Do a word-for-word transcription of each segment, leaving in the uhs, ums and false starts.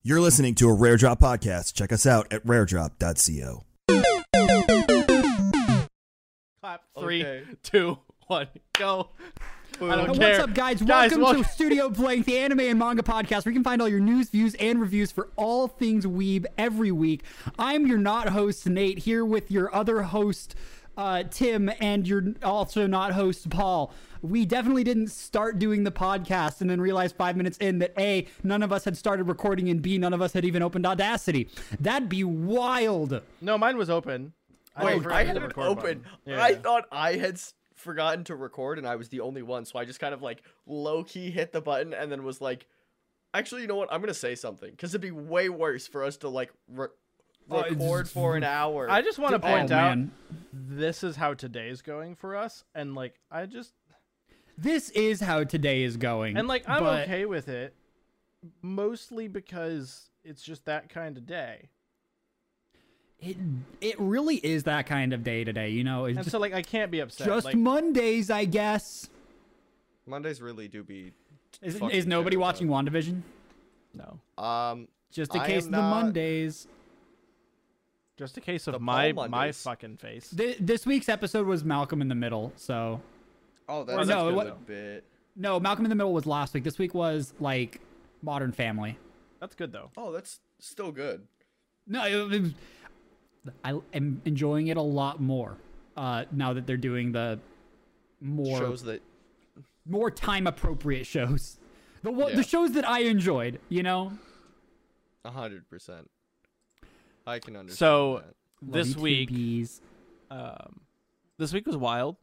You're listening to a Rare Drop podcast. Check us out at rare drop dot co. Clap. Three, Okay. two, one, go. I don't What's care. up, guys? Guys, Welcome welcome- to Studio Blank, the anime and manga podcast, where you can find all your news, views, and reviews for all things weeb every week. I'm your not host, Nate, here with your other host, uh, Tim, and your also not host, Paul. We definitely didn't start doing the podcast and then realized five minutes in that A, none of us had started recording, and B, none of us had even opened Audacity. That'd be wild. No, mine was open. Wait, never I hit had the it record open. button. Yeah. I thought I had s- forgotten to record and I was the only one, so I just kind of like low-key hit the button and then was like, actually, you know what? I'm gonna say something because it'd be way worse for us to like re- Oh, it's- record for an hour. I just want to Oh, point out man. this is how today's going for us, and like I just This is how today is going. and like I'm but- okay with it, mostly because it's just that kind of day, It it really is that kind of day today, you know. It's and just, so like I can't be upset. just like, Mondays, I guess. Mondays really do be. Is, fucking is nobody terrible. watching WandaVision? no, Um, Just a I case am of the not- Mondays. just a case of The my Paul my Mondays. fucking face. Th- this week's episode was Malcolm in the Middle. So oh, Or that's no, a what- good bit. no, Malcolm in the Middle was last week. This week was like Modern Family. That's good though. Oh, that's still good. No, it, it was, I am enjoying it a lot more uh, now that they're doing the more Shows that. more time appropriate shows. The one Yeah. the shows that I enjoyed, you know. A hundred percent. I can understand So that. Love this you too, week, bees. um, this week was wild.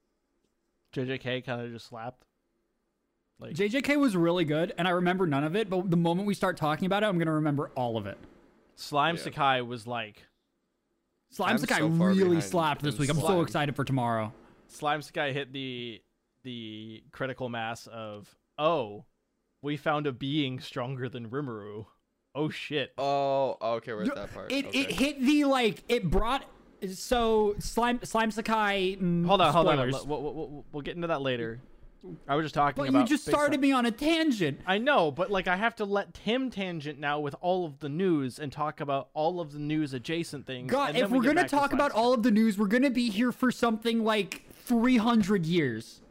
J J K kind of just slapped. Like J J K was really good, and I remember none of it, but the moment we start talking about it, I'm going to remember all of it. Slime Yeah. Sakai was like Slime I'm Sakai so far really behind slapped this in week. I'm so Slime. excited for tomorrow. Slime Sakai hit the the critical mass of oh, we found a being stronger than Rimuru. Oh shit. Oh, okay, we're at that part. It okay. it hit the, like, it brought, so Slime Slime Sakai, mm, Hold on, hold on. spoilers. We'll, we'll, we'll, we'll get into that later. I was just talking But about. you just big started stuff. me on a tangent. I know, but like I have to let Tim tangent now with all of the news and talk about all of the news adjacent things. God, and if then we we're get going to back talk Slime about Sakai. all of the news, we're going to be here for something like three hundred years.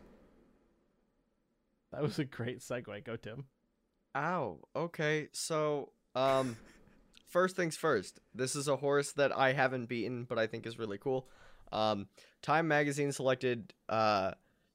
That was a great segue. Go, Tim. Ow. Okay, so um, first things first. This is a horse that I haven't beaten, but I think is really cool. Um, Time Magazine selected. Uh,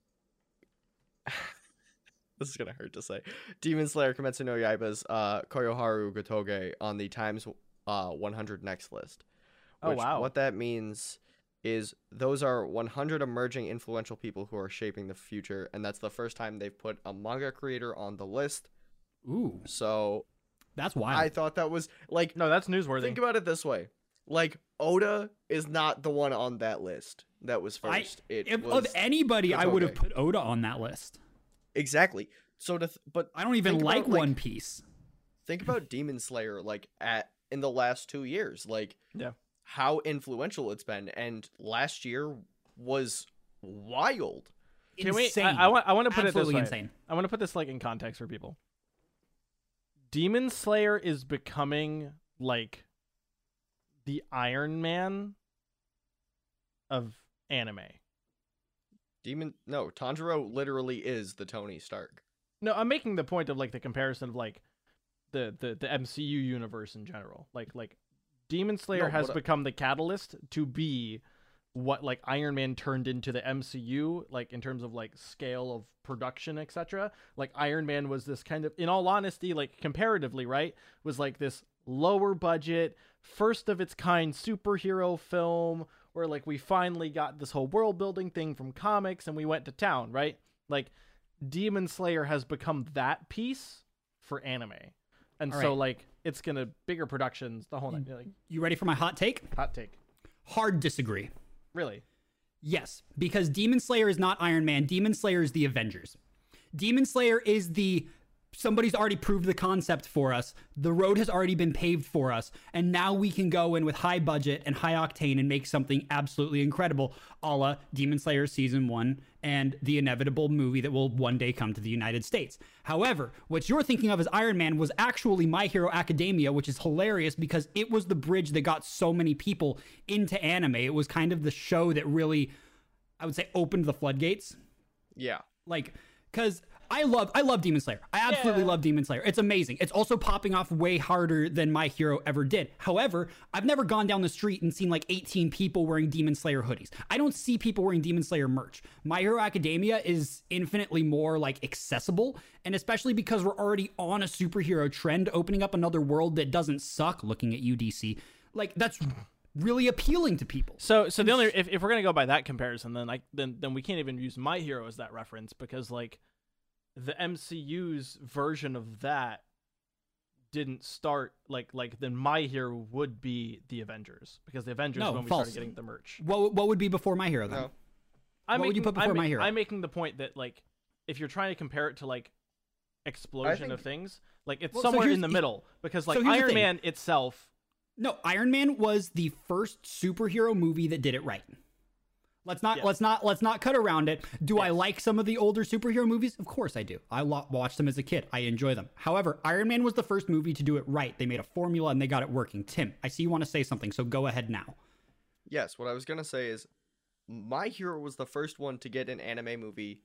this is gonna hurt to say. Demon Slayer Kimetsu no Yaiba's uh, Koyoharu Gotoge on the Times uh one hundred Next list. Oh, Which, wow. What that means is those are one hundred emerging influential people who are shaping the future, and that's the first time they've put a manga creator on the list. Ooh, So that's wild. I thought that was like, No, that's newsworthy. think about it this way: like Oda is not the one on that list that was I- first. it if, was of anybody, I would have Gotoge. put Oda on that list. exactly. So to, th- but I don't even think like about, like, One Piece. think about Demon Slayer like at in the last two years, like Yeah. how influential it's been, and last year was wild. Can we? Insane. I, I want. I want to put Absolutely it this way. insane. I want to put this like in context for people. Demon Slayer is becoming like the Iron Man of anime. Demon no Tanjiro literally is the Tony Stark. No, I'm making the point of like the comparison of like the the, the M C U universe in general. Like like Demon Slayer No, has what I- become the catalyst to be what like Iron Man turned into the M C U, like in terms of like scale of production, et cetera. Like Iron Man was this kind of, in all honesty, like comparatively, right, was like this lower budget, first of its kind superhero film where like we finally got this whole world building thing from comics and we went to town, right? Like Demon Slayer has become that piece for anime. And All so right. like it's gonna bigger productions, the whole night. Like You ready for my hot take? hot take. Hard disagree. Really? Yes, because Demon Slayer is not Iron Man. Demon Slayer is the Avengers. Demon Slayer is the somebody's already proved the concept for us. The road has already been paved for us. And now we can go in with high budget and high octane and make something absolutely incredible, a la Demon Slayer Season one and the inevitable movie that will one day come to the United States. However, what you're thinking of as Iron Man was actually My Hero Academia, which is hilarious because it was the bridge that got so many people into anime. It was kind of the show that really, I would say, opened the floodgates. Yeah. Like, because I love I love Demon Slayer. I absolutely Yeah. love Demon Slayer. It's amazing. It's also popping off way harder than My Hero ever did. However, I've never gone down the street and seen like eighteen people wearing Demon Slayer hoodies. I don't see people wearing Demon Slayer merch. My Hero Academia is infinitely more like accessible, and especially because we're already on a superhero trend, opening up another world that doesn't suck, looking at you, D C. Like, that's really appealing to people. So, so the only if, if we're gonna go by that comparison, then like then then we can't even use My Hero as that reference because like the M C U's version of that didn't start like like then My Hero would be the Avengers because the Avengers No, is when we false. started getting the merch. What what would be before My Hero then? No. I'm What would you making- put before I'm, My Hero? I'm making the point that like if you're trying to compare it to like explosion think- of things, like it's Well, so somewhere here's- in the middle because like so here's the Iron thing. Man itself. No, Iron Man was the first superhero movie that did it right. Let's not Yes. let's not let's not cut around it. Do I Yes. like some of the older superhero movies? Of course I do. I lo- watched them as a kid. I enjoy them. However, Iron Man was the first movie to do it right. They made a formula and they got it working. Tim, I see you want to say something, so go ahead now. Yes, what I was gonna say is My Hero was the first one to get an anime movie,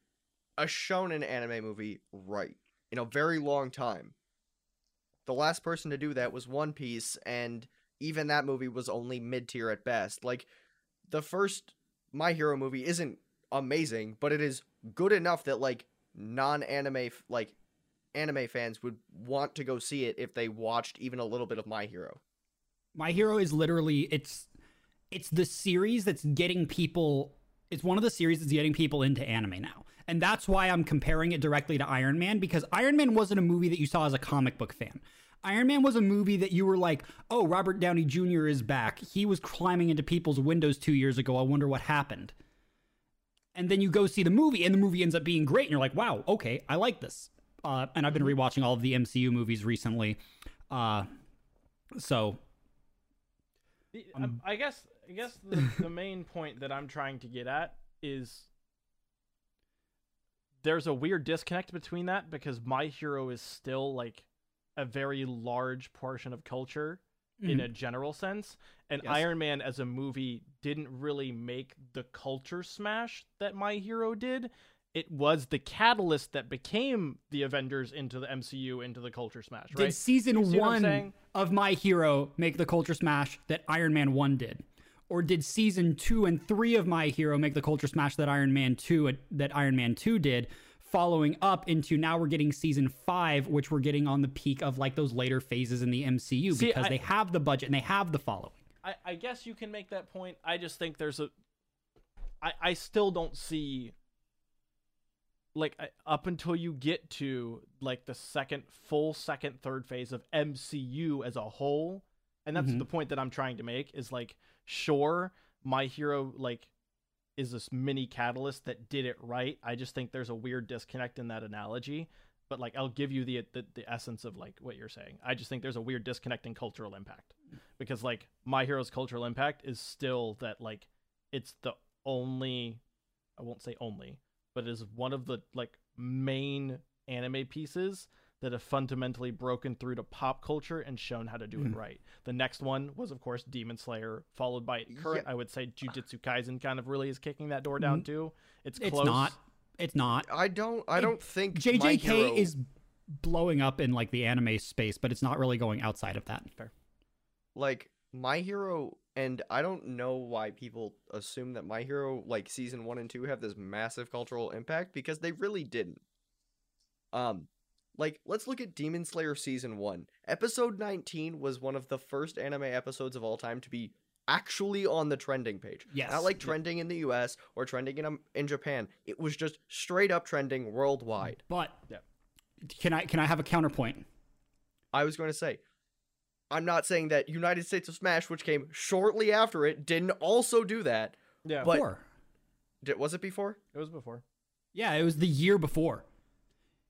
a shonen anime movie, right in a very long time. The last person to do that was One Piece, and even that movie was only mid-tier at best. Like, the first My Hero movie isn't amazing, but it is good enough that, like, non-anime, f- like, anime fans would want to go see it if they watched even a little bit of My Hero. My Hero is literally it's it's the series that's getting people it's one of the series that's getting people into anime now. And that's why I'm comparing it directly to Iron Man, because Iron Man wasn't a movie that you saw as a comic book fan. Iron Man was a movie that you were like, oh, Robert Downey Junior is back. He was climbing into people's windows two years ago. I wonder what happened. And then you go see the movie, and the movie ends up being great, and you're like, wow, okay, I like this. Uh, and I've been rewatching all of the M C U movies recently. Uh, so... The- Um, um, I guess I guess the, the main point that I'm trying to get at is there's a weird disconnect between that because My Hero is still like a very large portion of culture in Mhm. a general sense, and Yes. Iron Man as a movie didn't really make the culture smash that My Hero did. It was the catalyst that became the Avengers into the M C U, into the culture smash, right? Did season You see what I'm one saying? of My Hero make the culture smash that Iron Man one did? Or did season two and three of My Hero make the culture smash that Iron Man two that Iron Man two did? Following up into now we're getting season five, which we're getting on the peak of like those later phases in the M C U See, because I- they have the budget and they have the following. I, I guess you can make that point. I just think there's a. I, I still don't see. Like, I- up until you get to, like, the second, full second, third phase of M C U as a whole, and that's Mhm. the point that I'm trying to make, is, like, sure, My Hero, like, is this mini catalyst that did it right. I just think there's a weird disconnect in that analogy. But, like, I'll give you the, the the essence of, like, what you're saying. I just think there's a weird disconnect in cultural impact. Because, like, My Hero's cultural impact is still that, like, it's the only, I won't say only, but it is one of the, like, main anime pieces that have fundamentally broken through to pop culture and shown how to do Mhm. it right. The next one was, of course, Demon Slayer, followed by current, Yeah. I would say Jujutsu Kaisen kind of really is kicking that door down, Mhm. too. It's It's close. not. It's not. I don't I It- don't think J My J K Hero- is blowing up in like the anime space, but it's not really going outside of that. like My Hero, and I don't know why people assume that My Hero, like season one and two, have this massive cultural impact because they really didn't. Um, like let's look at Demon Slayer season one. Episode nineteen was one of the first anime episodes of all time to be actually on the trending page. Yes. Not like trending in the U S or trending in um, in Japan. It was just straight up trending worldwide. But Yeah. can I can I have a counterpoint? I was going to say, I'm not saying that United States of Smash, which came shortly after it, didn't also do that. Yeah, But- Four. Did, was it before? it was before. Yeah, it was the year before.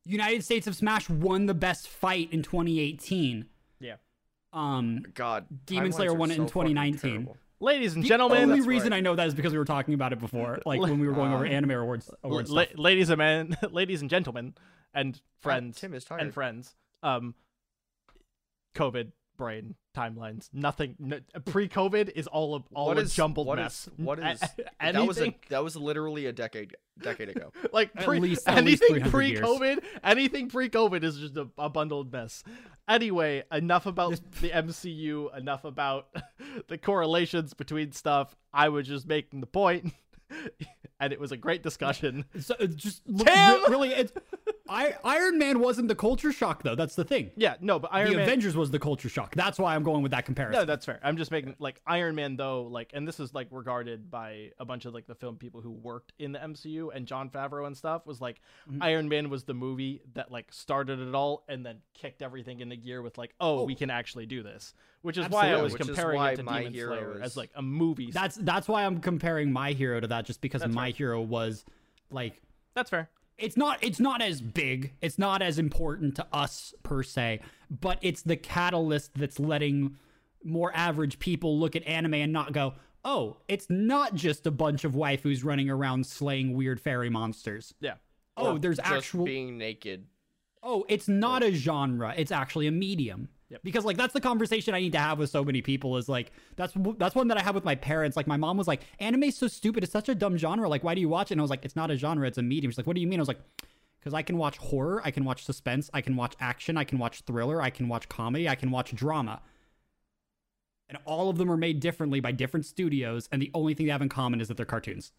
United States of Smash won the best fight in twenty eighteen. Yeah. Um, God, Demon timelines Slayer are won it in so fucking twenty nineteen. terrible. Ladies and The gentlemen, only that's reason right. I know that is because we were talking about it before, like when we were going over Anime Awards. awards la- stuff. ladies and men, ladies and gentlemen, and friends, Tim is tired. and friends. Um, COVID brain timelines. Nothing. N- pre-COVID is all a all What a is- jumbled what mess. is- what A- is- anything That was a, that was literally a decade decade ago. like At pre- least- at least anything three hundred years. pre-COVID. Anything pre-COVID is just a, a bundled mess. Anyway, enough about the M C U. Enough about the correlations between stuff. I was just making the point, and it was a great discussion. So uh, just look, Tim! re- really, it's I, Iron Man wasn't the culture shock though. That's the thing. Yeah, no, but Iron the Man. Avengers was the culture shock. That's why I'm going with that comparison. No, that's fair. I'm just making like Iron Man though, like, and this is like regarded by a bunch of like the film people who worked in the M C U and Jon Favreau and stuff was like Mhm. Iron Man was the movie that like started it all and then kicked everything into gear with like, oh, Oh. we can actually do this, which is why I Absolutely. was Which is comparing why it to My Demon Hero Slayer is- as like a movie. That's that's why I'm comparing My Hero to that, just because That's My fair. Hero was like That's fair. it's not it's not as big, it's not as important to us per se, but it's the catalyst that's letting more average people look at anime and not go, oh, it's not just a bunch of waifus running around slaying weird fairy monsters. Yeah. Oh, Or there's just actual being naked. oh, it's not a genre, it's actually a medium. Yep. Because like that's the conversation I need to have with so many people is like that's that's one that I have with my parents. Like my mom was like, anime's so stupid, it's such a dumb genre, like why do you watch it? And I was like, it's not a genre, it's a medium. She's like, what do you mean? I was like, because I can watch horror, I can watch suspense, I can watch action, I can watch thriller, I can watch comedy, I can watch drama. And all of them are made differently by different studios, and the only thing they have in common is that they're cartoons.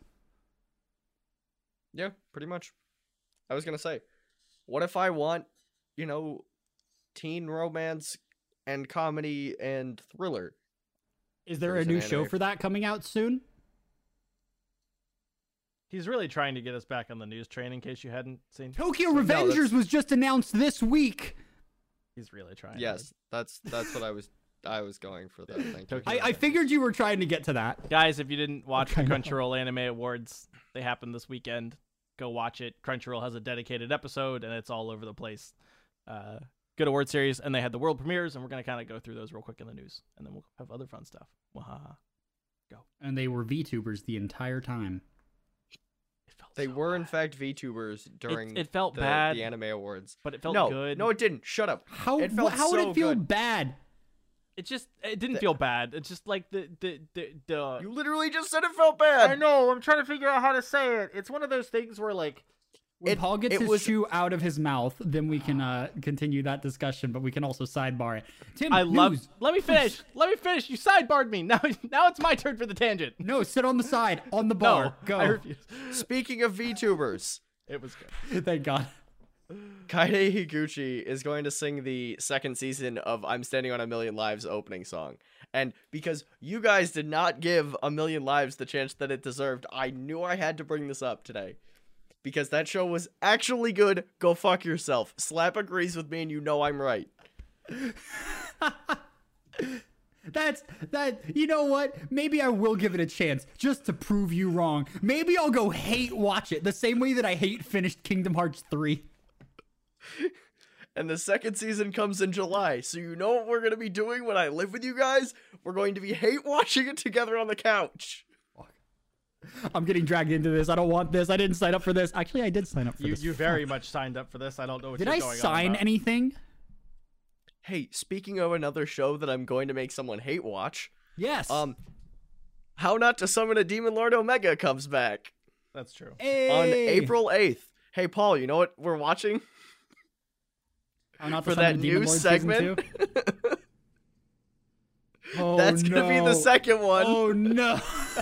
Yeah, pretty much. I was gonna say, what if I want, you know, teen romance and comedy and thriller? Is there There's a an new show anime. for that coming out soon? He's really trying to get us back on the news train in case you hadn't seen. Tokyo No, Revengers that's- was just announced this week. He's really trying. Yes, that's that's what I was I was going for that. Thank you. Tokyo I, I figured you were trying to get to that. Guys, if you didn't watch the Okay. Crunchyroll Anime Awards, they happened this weekend. Go watch it. Crunchyroll has a dedicated episode, and it's all over the place. Uh, good award series, and they had the world premieres, and we're gonna kind of go through those real quick in the news, and then we'll have other fun stuff. Wahaha. And they were VTubers the entire time. It felt They so were in bad. fact VTubers during it felt the, bad. the Anime Awards. but it felt no, good. no, it didn't. Shut up. How It felt wh- how would so it feel good. bad? it just it didn't The- feel bad. It's just like the the the, the You literally just said it felt bad. I know. I'm trying to figure out how to say it. It's one of those things where like When It- Paul gets it his was- shoe out of his mouth, then we can uh, continue that discussion, but we can also sidebar it. Tim, I love. news. Let me finish. Let me finish. You sidebarred me. Now now it's my turn for the tangent. No, sit on the side, on the bar. No, Go. I refuse. Speaking of VTubers, It was good. Thank God. Kaide Higuchi is going to sing the second season of I'm Standing on a Million Lives opening song. And because you guys did not give A Million Lives the chance that it deserved, I knew I had to bring this up today. Because that show was actually good. Go fuck yourself. Slap agrees with me and you know I'm right. That's that. You know what? Maybe I will give it a chance just to prove you wrong. Maybe I'll go hate watch it the same way that I hate finished Kingdom Hearts three. And the second season comes in July. So you know what we're going to be doing when I live with you guys? We're going to be hate watching it together on the couch. I'm getting dragged into this. I don't want this. I didn't sign up for this. Actually, I did sign up for You this. you very much signed up for this. I don't know what Did you're I going on sign about. anything? Hey, speaking of another show that I'm going to make someone hate watch, Yes. um, How Not to Summon a Demon Lord Omega comes back That's true. Hey. on April eighth. Hey, Paul, you know what we're watching Oh, not for the that Summon Demon new Lord season segment? two? Oh, That's gonna be no. the second one. Oh no.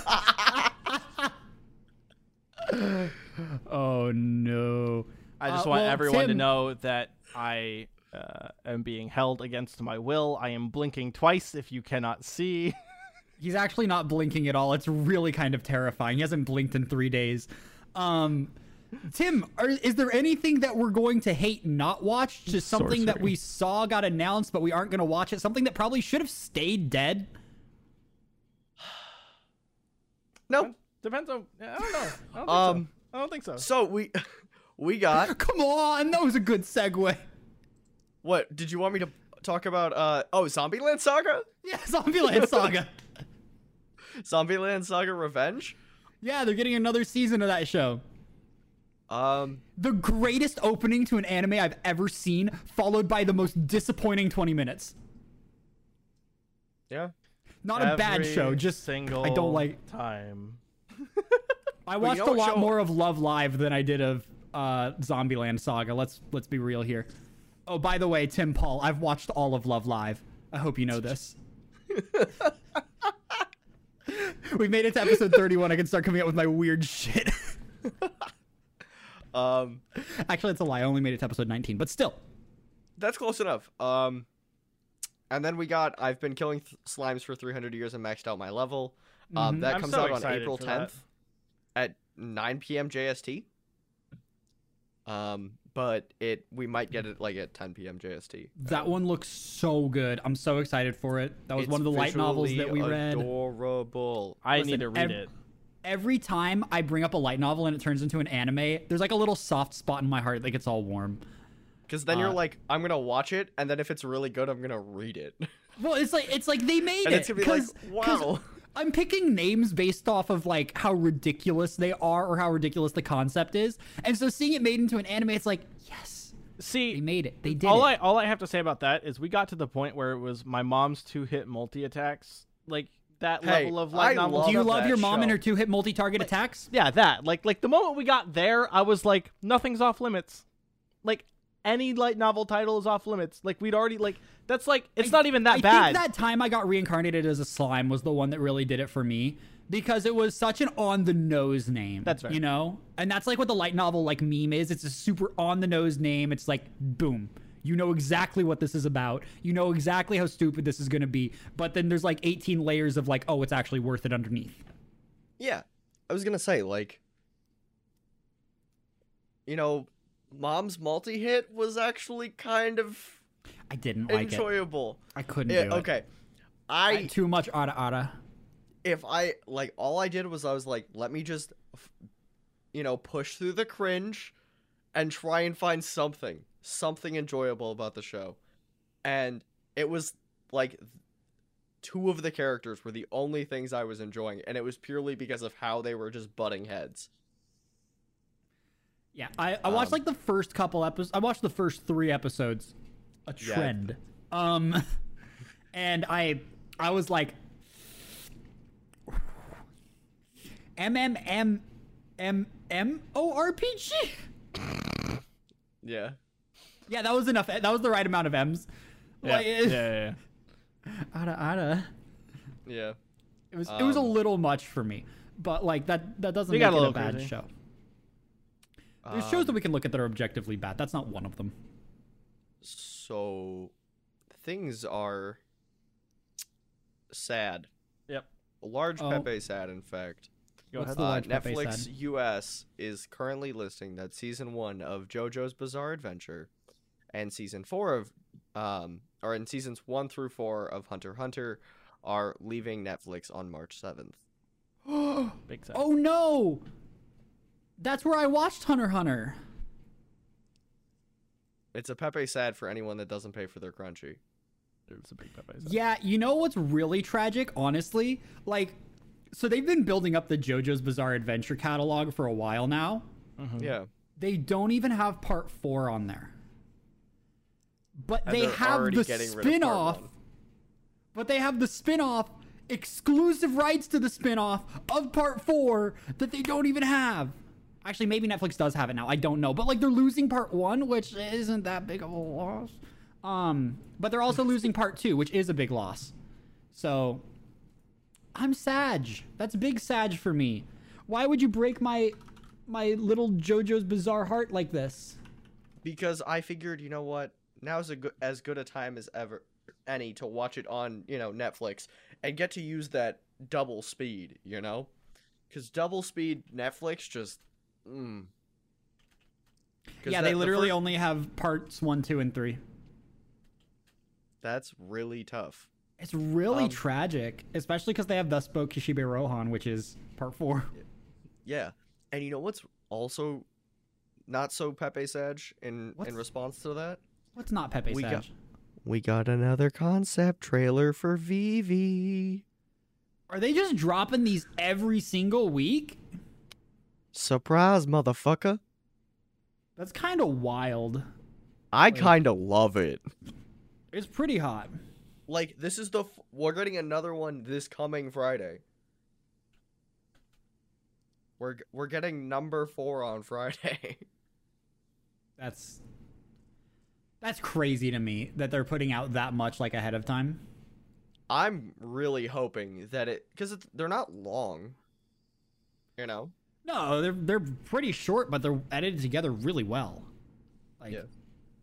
Oh no. I just Uh, want well, everyone to Tim- know that I uh, am being held against my will. I am blinking twice if you cannot see. He's actually not blinking at all. It's really kind of terrifying. He hasn't blinked in three days. Um, Tim, are, is there anything that we're going to hate not watch? Just something that we saw got announced, but we aren't going to watch it? Something that probably should have stayed dead? No. Depends on. I don't know. I don't think Um, so. I don't think so. So we we got Come on, that was a good segue. what? Did you want me to talk about? Uh oh, Zombieland Saga, Yeah, Zombieland Saga. Zombieland Saga Revenge. Yeah, they're getting another season of that show. Um, The greatest opening to an anime I've ever seen, followed by the most disappointing twenty minutes. yeah. Not a bad Every show, just single I don't like. time. I you watched know a what lot show- more of Love Live than I did of uh, Zombieland Saga. Let's let's be real here. Oh, by the way, Tim Paul, I've watched all of Love Live. I hope you know this. We made it to episode thirty-one. I can start coming up with my weird shit. Um, Actually, it's a lie. I only made it to episode nineteen, but still. that's close enough. Um, and then we got I've been killing th- slimes for three hundred years and maxed out my level. Um, Mhm. that I'm comes so out on excited April for that. tenth at nine p.m. J S T. Um, but it we might get it like at ten p.m. J S T. That one looks so good. I'm so excited for it. That was It's one of the light novels that we visually read. Adorable. I Listen, need to read ev- it. Every time I bring up a light novel and it turns into an anime, there's like a little soft spot in my heart that gets all warm. Because then you're Uh, like, like, I'm gonna watch it, and then if it's really good, I'm gonna read it. Well, it's like it's like they made And it. it's gonna be like, 'cause- 'cause wow. I'm picking names based off of like how ridiculous they are or how ridiculous the concept is, and so seeing it made into an anime, it's like, yes, See, they made it. They did all it. I all I have to say about that is we got to the point where it was my mom's two hit multi attacks, like that Hey, level of light I novel. love Do you of love that your mom and show. her two hit multi-target attacks? Yeah, that like like the moment we got there, I was like, nothing's off limits. Like any light novel title is off limits. Like we'd already like that's like it's not even that I bad. think that time I got reincarnated as a slime was the one that really did it for me because it was such an on the nose name. That's fair. You know, and that's like what the light novel like meme is. It's a super on the nose name. It's like boom. You know exactly what this is about. You know exactly how stupid this is going to be. But then there's like eighteen layers of like, oh, it's actually worth it underneath. Yeah, I was gonna say like, you know, Mom's multi-hit was actually kind of I didn't like it. enjoyable. I couldn't Yeah, do it. okay. I, I too much ara ara. if I like all I did was I was like, let me just, f- you know, push through the cringe, and try and find something, something enjoyable about the show, and it was like two of the characters were the only things I was enjoying, and it was purely because of how they were just butting heads. Yeah, I, I watched Um, like the first couple episodes. I watched the first three episodes. A Yeah. trend. Um, and I I was like, M M M M M O R P G. Yeah. Yeah, that was enough. That was the right amount of M's. yeah, Like, yeah, it, yeah, yeah. Ada, ada. Yeah. It was it was a Um, little much for me, but like that that doesn't You make got a it a little bad crazy. show. There's shows that Um, we can look at that are objectively bad. That's not one of them. So things are sad. Yep. A large Oh. Pepe sad, in fact. Go What's ahead. the Uh, large Pepe Netflix sad? U S is currently listing that season one of JoJo's Bizarre Adventure and season four of, um, or in seasons one through four of Hunter x Hunter are leaving Netflix on March seventh. Big sad. Oh no! That's where I watched Hunter x Hunter. It's a Pepe sad for anyone that doesn't pay for their Crunchy. It's a big Pepe sad. Yeah, you know what's really tragic, honestly? Like, so they've been building up the JoJo's Bizarre Adventure catalog for a while now. Mhm. Yeah. They don't even have part four on there. But And they they're have already the getting rid of part spin-off. one. But they have the spin-off, exclusive rights to the spin-off of part four that they don't even have. Actually, maybe Netflix does have it now. I don't know. But like they're losing part one, which isn't that big of a loss. Um, but they're also losing part two, which is a big loss. So I'm Sag. That's big Sag for me. Why would you break my my little JoJo's Bizarre heart like this? Because I figured, you know what? Now's a good, as good a time as ever any to watch it on, you know, Netflix and get to use that double speed, you know? Because double speed Netflix just, mm. 'Cause Yeah, that- they the literally fir- only have parts one, two, and three. That's really tough. It's really Um, tragic, especially because they have Thus Spoke Kishibe Rohan, which is part four. Yeah. And you know what's also not so Pepe Sag in What's- in response to that? What's not Pepe We Sag? got- We got another concept trailer for Vivi. Are they just dropping these every single week? Surprise, motherfucker. That's kind of wild. I Like- kind of love it. It's pretty hot. Like, this is the... F- we're getting another one this coming Friday. We're, g- we're getting number four on Friday. That's that's crazy to me that they're putting out that much like ahead of time. I'm really hoping that it... Because they're not long. You know? No, they're they're pretty short, but they're edited together really well. Like, Yeah.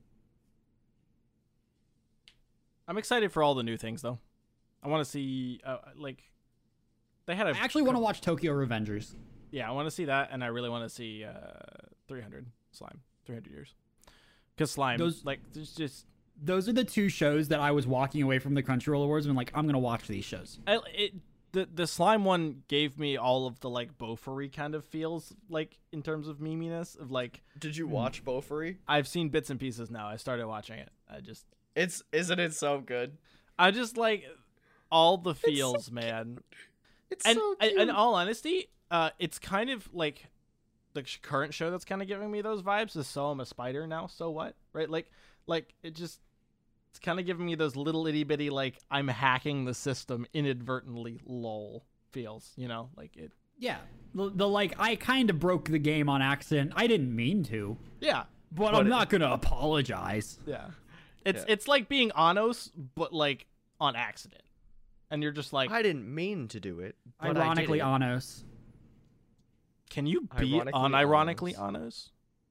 I'm excited for all the new things though. I want to see uh, like they had a I actually want to watch Tokyo Revengers. Yeah, I want to see that, and I really want to see uh, three hundred Slime, three hundred years, because Slime, Those- like, there's just Those are the two shows that I was walking away from the Crunchyroll Awards and like, I'm gonna watch these shows. I, it the the Slime one gave me all of the like Bofuri kind of feels, like in terms of meminess of like Did you watch Bofuri? I've seen bits and pieces now. I started watching it. I just It's... Isn't it so good? I just like all the feels, man. It's And so I- cute. in all honesty, uh, it's kind of like the sh- current show that's kind of giving me those vibes is So I'm a Spider Now, So What? Right? Like, like it just, it's kind of giving me those little itty bitty, like, I'm hacking the system inadvertently lol feels, you know? Like it, Yeah, the, the like I kind of broke the game on accident. I didn't mean to, yeah. but, But I'm it- not gonna apologize. Yeah. It's, Yeah. it's like being Anos, but like on accident. And you're just like, I didn't mean to do it. But Ironically, I did it. Anos. can you be Ironically unironically Anos. Anos?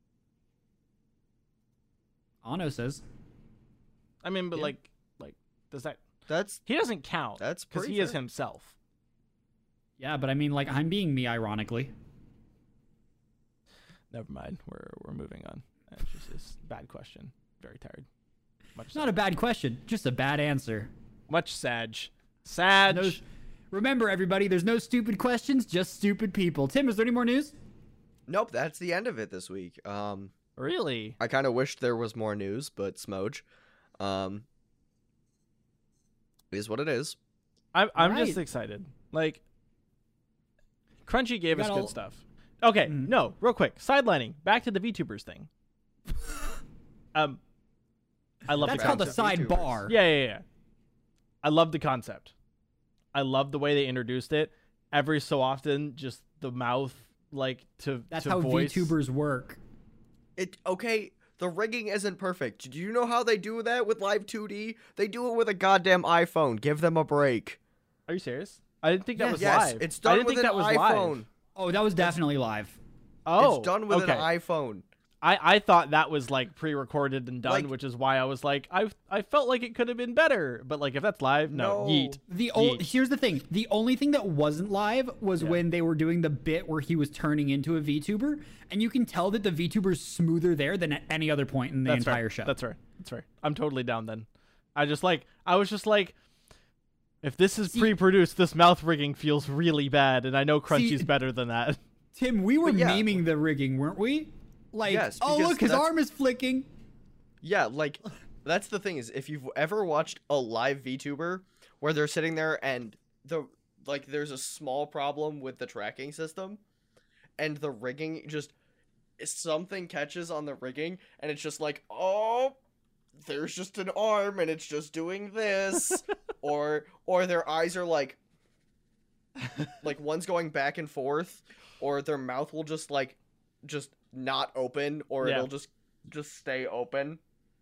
Anos is. I mean, but Yeah. like, like, does that, That's he doesn't count. That's because pretty he is fair. himself. Yeah, but I mean, like, I'm being me ironically. Never mind. We're we're moving on. It's just it's a bad question. Very tired. Much It's not a bad question, just a bad answer. much Sag. Sag. No, remember, everybody, there's no stupid questions, just stupid people. Tim, is there any more news? Nope, that's the end of it this week. Um, Really? I kind of wished there was more news, but Smoj, um, is what it is. I'm I'm just Right. excited. Like, Crunchy gave We us got good all- stuff. Okay, Mm. no, real quick. Sidelining. Back to the VTubers thing. um, I love That's the called a concept. VTubers. sidebar. Yeah, yeah, yeah. I love the concept. I love the way they introduced it. Every so often, just the mouth, like to That's to how voice. VTubers work. It okay. The rigging isn't perfect. Do you know how they do that with Live two D? They do it with a goddamn iPhone. Give them a break. Are you serious? I didn't think that Yes. was Yes, live. it's I done didn't with think an that was iPhone. live. Oh, that was definitely live. Oh, It's done with okay. an iPhone. I, I thought that was like pre-recorded and done, Like- which is why I was like, I I felt like it could have been better. But like, if that's live, no, No. yeet. The o- Yeet. here's the thing: the only thing that wasn't live was Yeah. when they were doing the bit where he was turning into a VTuber, and you can tell that the VTuber's smoother there than at any other point in the That's entire fair. show. That's fair. That's fair. I'm totally down then. I just like, I was just like, if this is See- pre-produced, this mouth rigging feels really bad, and I know Crunchy's See- better than that. Tim, we were But yeah. memeing the rigging, weren't we? Like, Yes, oh because look, his that's- arm is flicking. Yeah, like that's the thing is if you've ever watched a live VTuber where they're sitting there and the like there's a small problem with the tracking system and the rigging just something catches on the rigging and it's just like, "Oh, there's just an arm and it's just doing this." or or their eyes are like like one's going back and forth or their mouth will just like just not open or Yeah. it'll just just stay open.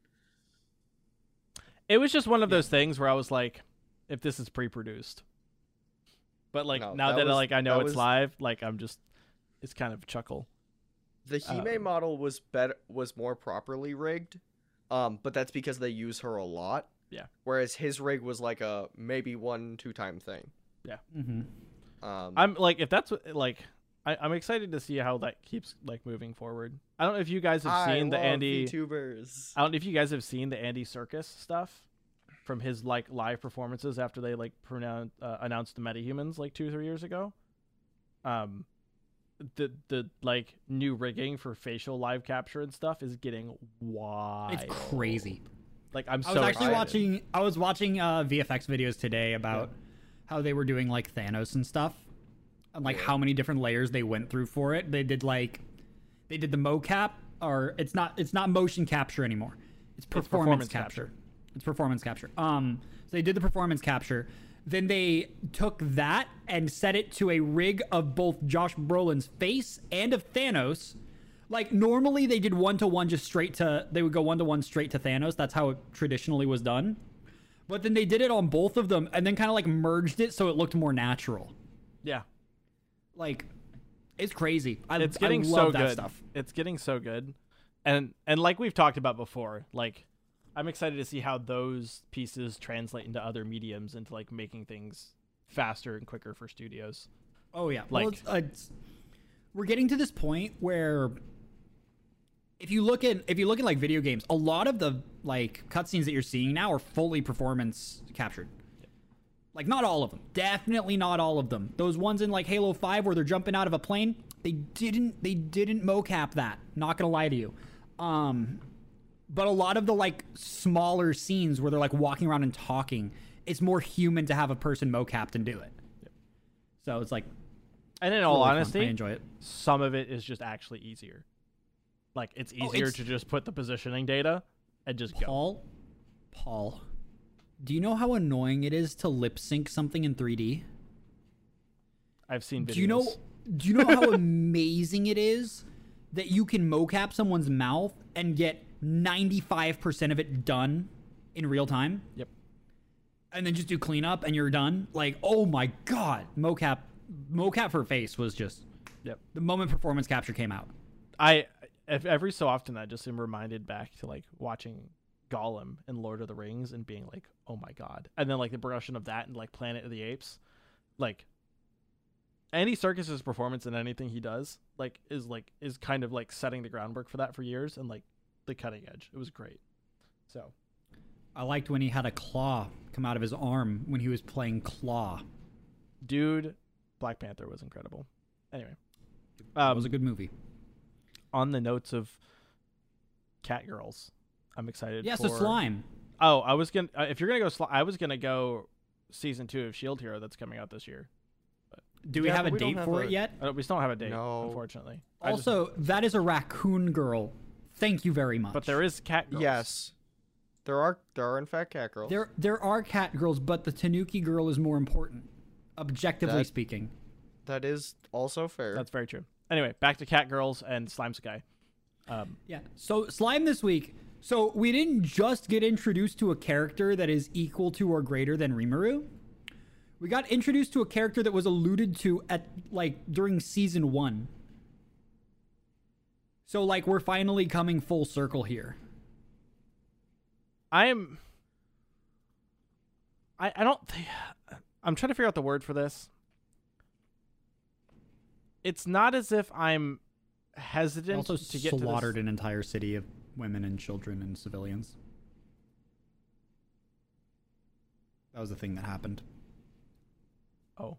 It was just one of those things where I was like, if this is pre-produced. But like No, now that that, was- like I know that it's was- live, like I'm just, it's kind of a chuckle. The Hime Um, model was better, was more properly rigged, um, but that's because they use her a lot. Yeah. Whereas his rig was like a maybe one two time thing. Mm-hmm. Um, I'm like, if that's what, like, I, I'm excited to see how that keeps like moving forward. I don't know if you guys have I seen the love Andy. VTubers. I don't know if you guys have seen the Andy Circus stuff from his like live performances after they like pronoun- uh, announced the metahumans like two three years ago. Um, the the like new rigging for facial live capture and stuff is getting wild. It's crazy. Like I'm so I was actually excited. watching. I was watching uh, V F X videos today about Yeah. how they were doing like Thanos and stuff, and like how many different layers they went through for it. They did like, they did the mocap, or it's not. It's not motion capture anymore. It's performance, performance capture. capture. It's performance capture. Um, so they did the performance capture. Then they took that and set it to a rig of both Josh Brolin's face and of Thanos. Like normally they did one to one just straight to they would go one to one straight to Thanos. That's how it traditionally was done. But then they did it on both of them and then kind of like merged it so it looked more natural. Yeah. Like it's crazy. I, It's getting I love so that good. stuff. It's getting so good. And and like we've talked about before, like I'm excited to see how those pieces translate into other mediums, into like making things faster and quicker for studios. Oh yeah. Like- well, it's, uh, it's, we're getting to this point where if you look at if you look at like video games, a lot of the like cutscenes that you're seeing now are fully performance captured. Like not all of them. Definitely not all of them. Those ones in like Halo five where they're jumping out of a plane, they didn't they didn't mocap that. Not gonna lie to you. Um but a lot of the like smaller scenes where they're like walking around and talking, it's more human to have a person mocapped and do it. So it's like And in all really fun. honesty, I enjoy it. some of it is just actually easier. Like it's Oh, easier it's- to just put the positioning data and just go. Paul, Paul, do you know how annoying it is to lip sync something in three D? I've seen videos. Do you know? Do you know how amazing it is that you can mocap someone's mouth and get ninety-five percent of it done in real time? Yep. And then just do cleanup and you're done? Like, oh my god, mocap, mocap for face was just Yep. the moment performance capture came out. I if every so often I just am reminded back to like watching Gollum in Lord of the Rings and being like, oh my god. And then like the progression of that and like Planet of the Apes. Like Andy Serkis's performance in anything he does, like, is like is kind of like setting the groundwork for that for years and like the cutting edge. It was great. So I liked when he had a claw come out of his arm when he was playing Claw. dude, Black Panther was incredible. Anyway. That Um was a good movie. on the notes of Catgirls, I'm excited Yeah, for so Slime. Oh, I was gonna. Uh, if you're gonna go, Sli- I was gonna go season two of Shield Hero that's coming out this year. Do we Yeah, have but a we don't date have for a- it yet? Uh, we still don't have a date, No. unfortunately. I just- Also, that is a raccoon girl. Thank you very much. but there is Catgirls. Yes, there are there are in fact cat girls. there there are cat girls, but the Tanuki girl is more important, objectively That- speaking. That is also fair. That's very true. Anyway, back to Catgirls and Slime Sky. Um, Yeah. So Slime this week. So we didn't just get introduced to a character that is equal to or greater than Rimuru. We got introduced to a character that was alluded to at like during season one. So like we're finally coming full circle here. I am. I I don't think. I'm trying to figure out the word for this. It's not as if I'm hesitant Also to get slaughtered to this. an entire city of women and children and civilians. That was the thing that happened. Oh.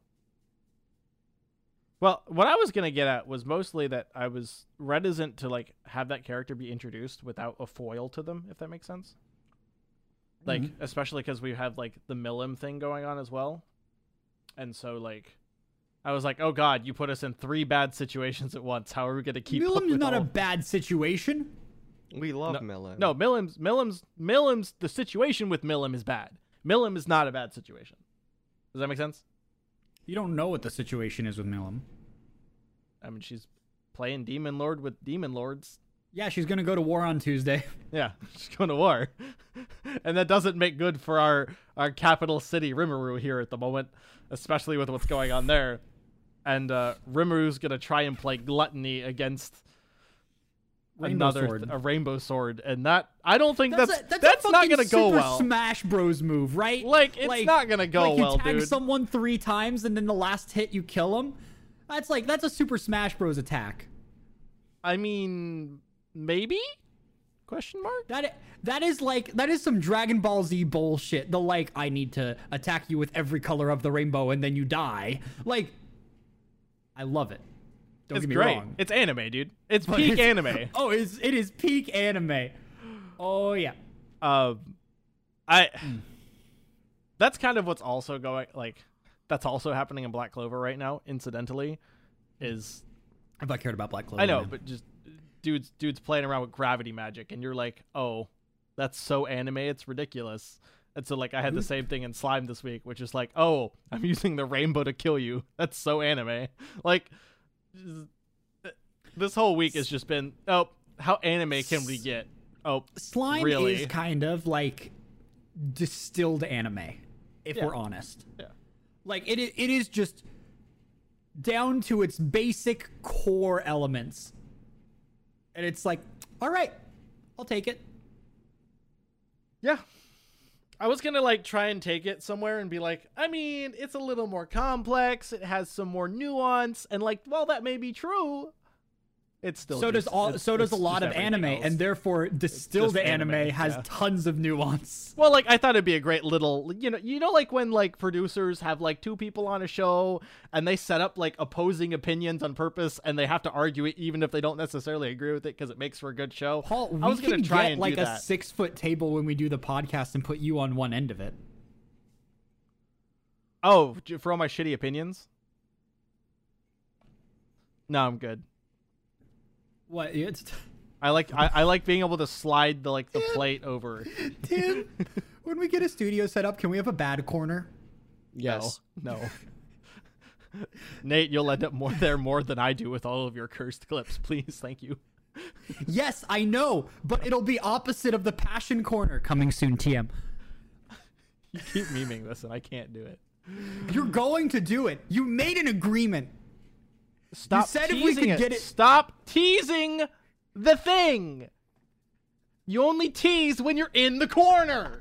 Well, what I was gonna get at was mostly that I was reticent to like have that character be introduced without a foil to them, if that makes sense. Like, Mhm. especially because we have like the Milim thing going on as well, and so like, I was like, oh god, you put us in three bad situations at once. How are we gonna keep? up Milim's with not all- a bad situation. we love no, Millen. No, Milim's Milim's Milim's the situation with Milim is bad. Milim is not a bad situation. Does that make sense? You don't know what the situation is with Milim. I mean, she's playing Demon Lord with Demon Lords. Yeah, she's gonna go to war on Tuesday. Yeah, she's going to war. And that doesn't make good for our, our capital city, Rimuru, here at the moment, especially with what's going on there. And uh, Rimuru's going to try and play Gluttony against Rainbow another sword. a rainbow sword. And that, I don't think that's, a- that's, a not fucking going to go Super well. Smash Bros move, right? Like, it's not gonna go like you well, tag dude. someone three times and then the last hit you kill them. That's like that's a Super Smash Bros attack. I mean, maybe? Question mark? That that is like that is some Dragon Ball Z bullshit. The like I need to attack you with every color of the rainbow and then you die. Like I love it. Don't it's get me great. wrong. It's anime, dude. It's But peak it's- anime. Oh, it's, it is peak anime. Oh, yeah. Um, I. That's kind of what's also going. Like, that's also happening in Black Clover right now. Incidentally, is I've not cared about Black Clover. I know, man. but just dudes, dudes playing around with gravity magic, and you're like, oh, that's so anime. It's ridiculous. And so, like, I had the same thing in Slime this week, which is like, oh, I'm using the rainbow to kill you. That's so anime. Like, this whole week has just been, oh, how anime can we get? Oh, Slime really? is kind of like distilled anime, if Yeah. we're honest. Yeah. Like it, i- it is just down to its basic core elements, and it's like, all right, I'll take it. Yeah. I was gonna like try and take it somewhere and be like, I mean, it's a little more complex. It has some more nuance, and like, while that may be true, it's still So just- does all. it's- So does a it's lot just of everything anime, else. and therefore distilled just anime, anime, has yeah. tons of nuance. Well, like I thought it'd be a great little, you know, you know, like when like producers have like two people on a show and they set up like opposing opinions on purpose, and they have to argue it even if they don't necessarily agree with it because it makes for a good show. Paul, we I was gonna can try get and like do a that. six foot table when we do the podcast and put you on one end of it. Oh, j- for all my shitty opinions? No, I'm good. What? It's I like I, I like being able to slide the like the plate over. Tim. When we get a studio set up, can we have a bad corner? Yes. No. no. Nate, you'll end up more there more than I do with all of your cursed clips. Please, thank you. Yes, I know, but it'll be opposite of the passion corner coming soon. T M. You keep memeing this, and I can't do it. You're going to do it. You made an agreement. Stop said if we teasing could it. get it- Stop teasing the thing. You only tease when you're in the corner.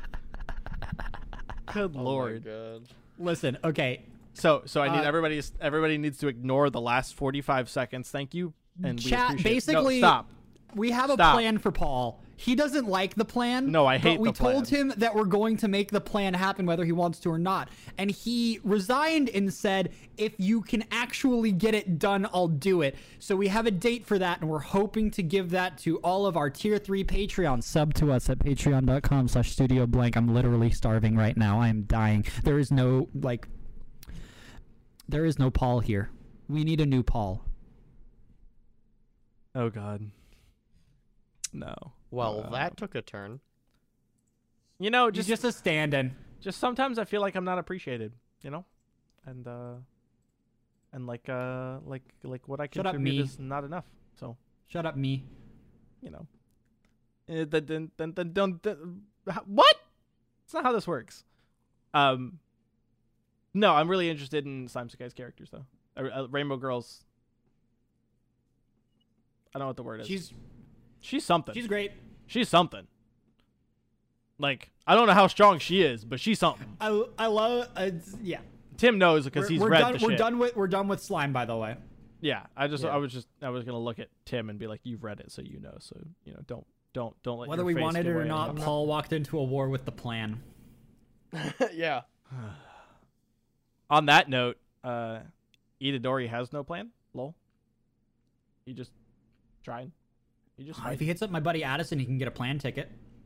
Good lord. Oh my god. Listen, okay. So, so I need Uh, everybody. Everybody needs to ignore the last forty-five seconds. Thank you. And we Chat, appreciate it. basically, No, stop. We have a Stop. plan for Paul. He doesn't like the plan. No, I hate but we the plan. told him that we're going to make the plan happen whether he wants to or not. And he resigned and said, if you can actually get it done, I'll do it. So we have a date for that, and we're hoping to give that to all of our tier three Patreons. Sub to us at patreon.com slash studio blank. I'm literally starving right now. I am dying. There is no, like, there is no Paul here. We need a new Paul. Oh god. No. Well, Uh, that took a turn. You know, Just, just just a stand-in. just sometimes I feel like I'm not appreciated. You know, and uh, and like uh, like like what I Shut up, contribute me. is not enough. So Shut up, me. you know, Eh, then then then then don't. then- how- What? That's not how this works. Um. No, I'm really interested in Slime Sakai's characters though. Uh, uh, Rainbow Girls. I don't know what the word is. She's she's something. she's great. She's something. Like, I don't know how strong she is, but she's something. I I love uh, yeah. Tim knows because We're, he's we're read done. the We're shit. done with we're done with slime. By the way, Yeah, I just, Yeah. I was just, I was gonna look at Tim and be like, "You've read it, so you know." So you know, don't, don't, don't let whether your we face wanted it give or away not, anything. Paul walked into a war with the plan. Yeah. On that note, uh, Itadori has no plan. Lol. He just trying. He just. If fighting. he hits up my buddy Addison, he can get a plan ticket.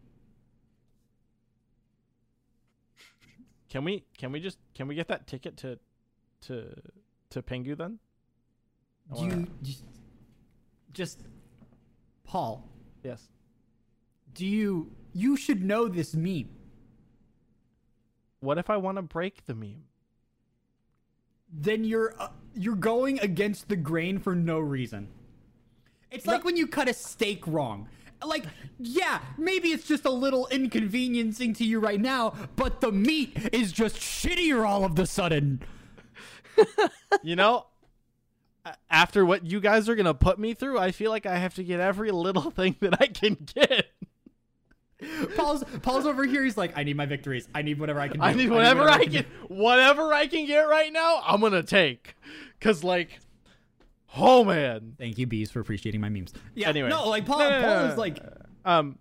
Can we? Can we just? Can we get that ticket to, to, to Pingu then? I wanna- You just, just Paul. Yes. Do you you should know this meme? What if I want to break the meme? Then you're uh, you're going against the grain for no reason. It's like when you cut a steak wrong. Like, yeah, maybe it's just a little inconveniencing to you right now, but the meat is just shittier all of the sudden. You know, a- after what you guys are gonna put me through, I feel like I have to get every little thing that I can get. Paul's Paul's over here. He's like, I need my victories. I need whatever I can do. I need whatever I do." can, whatever I can get right now. I'm gonna take, cause like, oh man. Thank you, Bees, for appreciating my memes. Yeah, Anyway. no, like Paul. No, no, no, Paul no, is no, like, Um.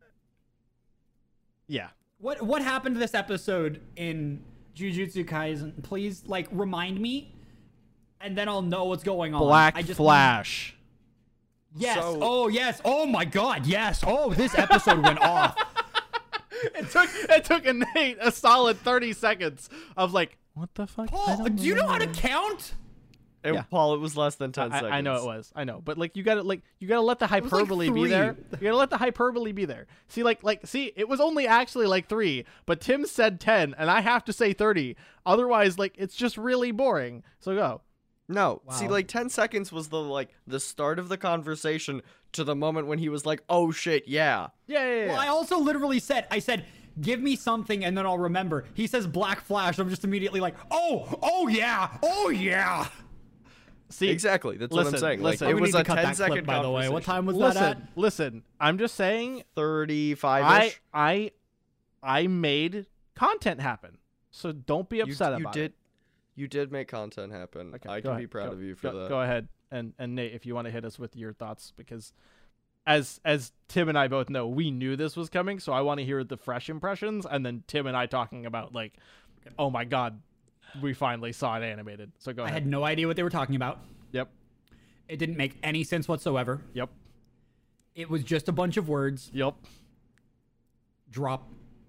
Yeah. what what happened to this episode in Jujutsu Kaisen? Please, like, remind me. and then I'll know what's going on. Black I just Flash. Yes. So- oh yes. Oh my God. Yes. Oh, this episode went off. It took it took a Nate a solid thirty seconds of like, what the fuck? I Paul, don't do you know how to remember. count? It, Yeah. Paul, it was less than ten I, seconds. I know it was. I know, but like you gotta like you gotta let the was like hyperbole be there. three. You gotta let the hyperbole be there. See, like like see, it was only actually like three, but Tim said ten, and I have to say thirty. Otherwise, like it's just really boring. So go. No, see, Wow. like ten seconds was the like the start of the conversation to the moment when he was like, "Oh shit, yeah." Yeah, yeah, yeah. Well, I also literally said, I said, give me something and then I'll remember. He says Black Flash. I'm just immediately like, oh, oh yeah, oh yeah. See, Exactly. That's listen, what I'm saying. listen. Like I'm it We was need a to cut ten that second clip, by the way. What time was listen, that at? listen. I'm just saying, thirty-five I ish. I I made content happen. So don't be You, upset you about did it. you did make content happen. Okay, I go can ahead. be proud Go- of you for go, that. Go ahead, and and Nate, if you want to hit us with your thoughts, because as as Tim and I both know, we knew this was coming, so I want to hear the fresh impressions, and then Tim and I talking about like, oh my god, we finally saw it animated. So go I ahead. had no idea what they were talking about. Yep. It didn't make any sense whatsoever. Yep. It was just a bunch of words. Yep. Drop.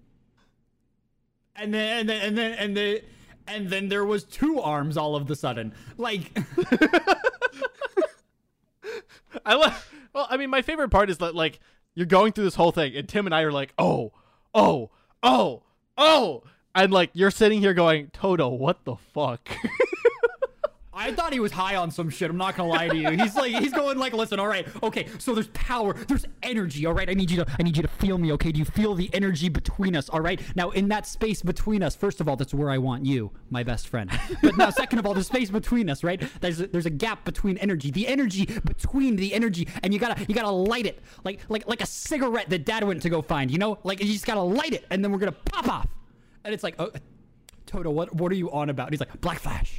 And then and then and then and then and then there was two arms all of the sudden. Like I love. Well, I mean, my favorite part is that like you're going through this whole thing, and Tim and I are like, oh, oh, oh, oh, and like you're sitting here going, Toto, what the fuck? I thought he was high on some shit. I'm not gonna lie to you. He's like, he's going like, listen, all right, okay. So there's power, there's energy. All right, I need you to, I need you to feel me. Okay, do you feel the energy between us? All right. Now in that space between us, first of all, that's where I want you, my best friend. But now, second of all, there's space between us, right? There's a, there's a gap between energy, the energy between the energy, and you gotta, you gotta light it like, like, like a cigarette that Dad went to go find. You know, like you just gotta light it, and then we're gonna pop off. And it's like, oh, Toto, what, what are you on about? And he's like, Black Flash.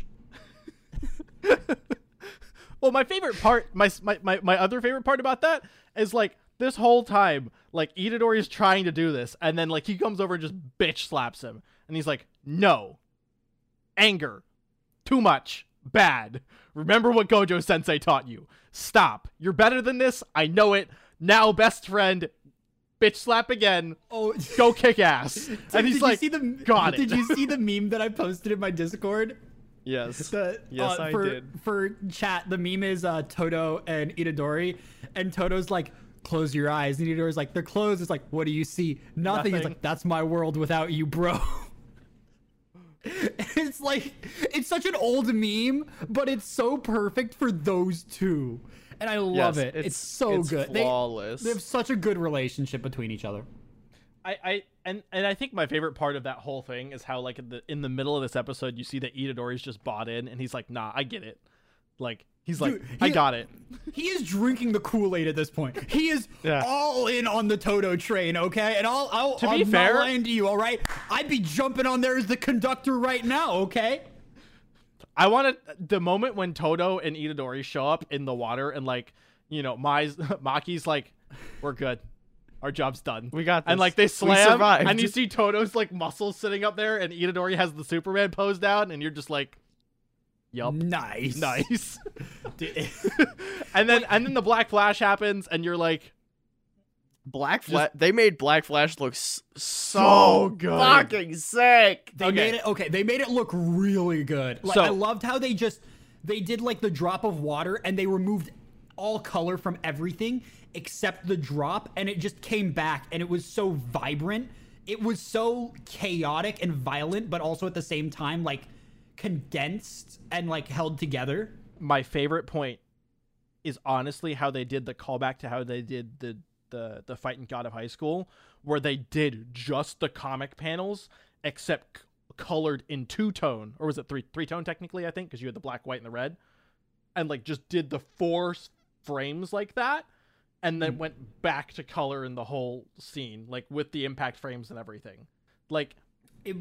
Well, my favorite part, my, my my my other favorite part about that is like this whole time, like Itadori is trying to do this, and then like he comes over and just bitch slaps him, and he's like, no, anger, too much, bad. Remember what Gojo Sensei taught you. Stop. You're better than this. I know it. Now, best friend, bitch slap again. Oh, Go kick ass. And he's did like, you see the, got it. Did you see the meme that I posted in my Discord? Yes. The, Yes, uh, I for, did. For chat, the meme is uh, Toto and Itadori, and Toto's like, close your eyes. And Itadori's like, they're closed. It's like, what do you see? Nothing. It's Nothing. like, that's my world without you, bro. It's like, it's such an old meme, but it's so perfect for those two. And I love Yes, it. It's, it's- so it's good. They- flawless. They have such a good relationship between each other. I, I and and I think my favorite part of that whole thing is how like in the in the middle of this episode you see that Itadori's just bought in and he's like, nah, I get it. Like he's like, Dude, I he- got it. He is drinking the Kool-Aid at this point. He is Yeah. all in on the Toto train, okay? And I'll, I'll, To I'm be not fair- lying to you, all right? I'd be jumping on there as the conductor right now, okay? I wanted the moment when Toto and Itadori show up in the water and like, you know, Mai's Maki's like, we're good. Our job's done. We got And this. like they We slam survived. and you see Toto's like muscles sitting up there and Itadori has the Superman pose down and you're just like, yup. Nice. Nice. Dude, and then and then the Black Flash happens and you're like, Black Flash. They made Black Flash look s- so, So good. fucking sick. They Okay. made it okay. They made it look really good. Like So- I loved how they just they did like the drop of water and they removed all color from everything except the drop, and it just came back and it was so vibrant. It was so chaotic and violent, but also at the same time like condensed and like held together. my favorite point is honestly how they did the callback to how they did the the the fight in God of High School, where they did just the comic panels except c- colored in two tone, or was it three three tone technically? I think because you had the black, white, and the red, and like just did the four s- frames like that, and then went back to color in the whole scene, like with the impact frames and everything. Like It,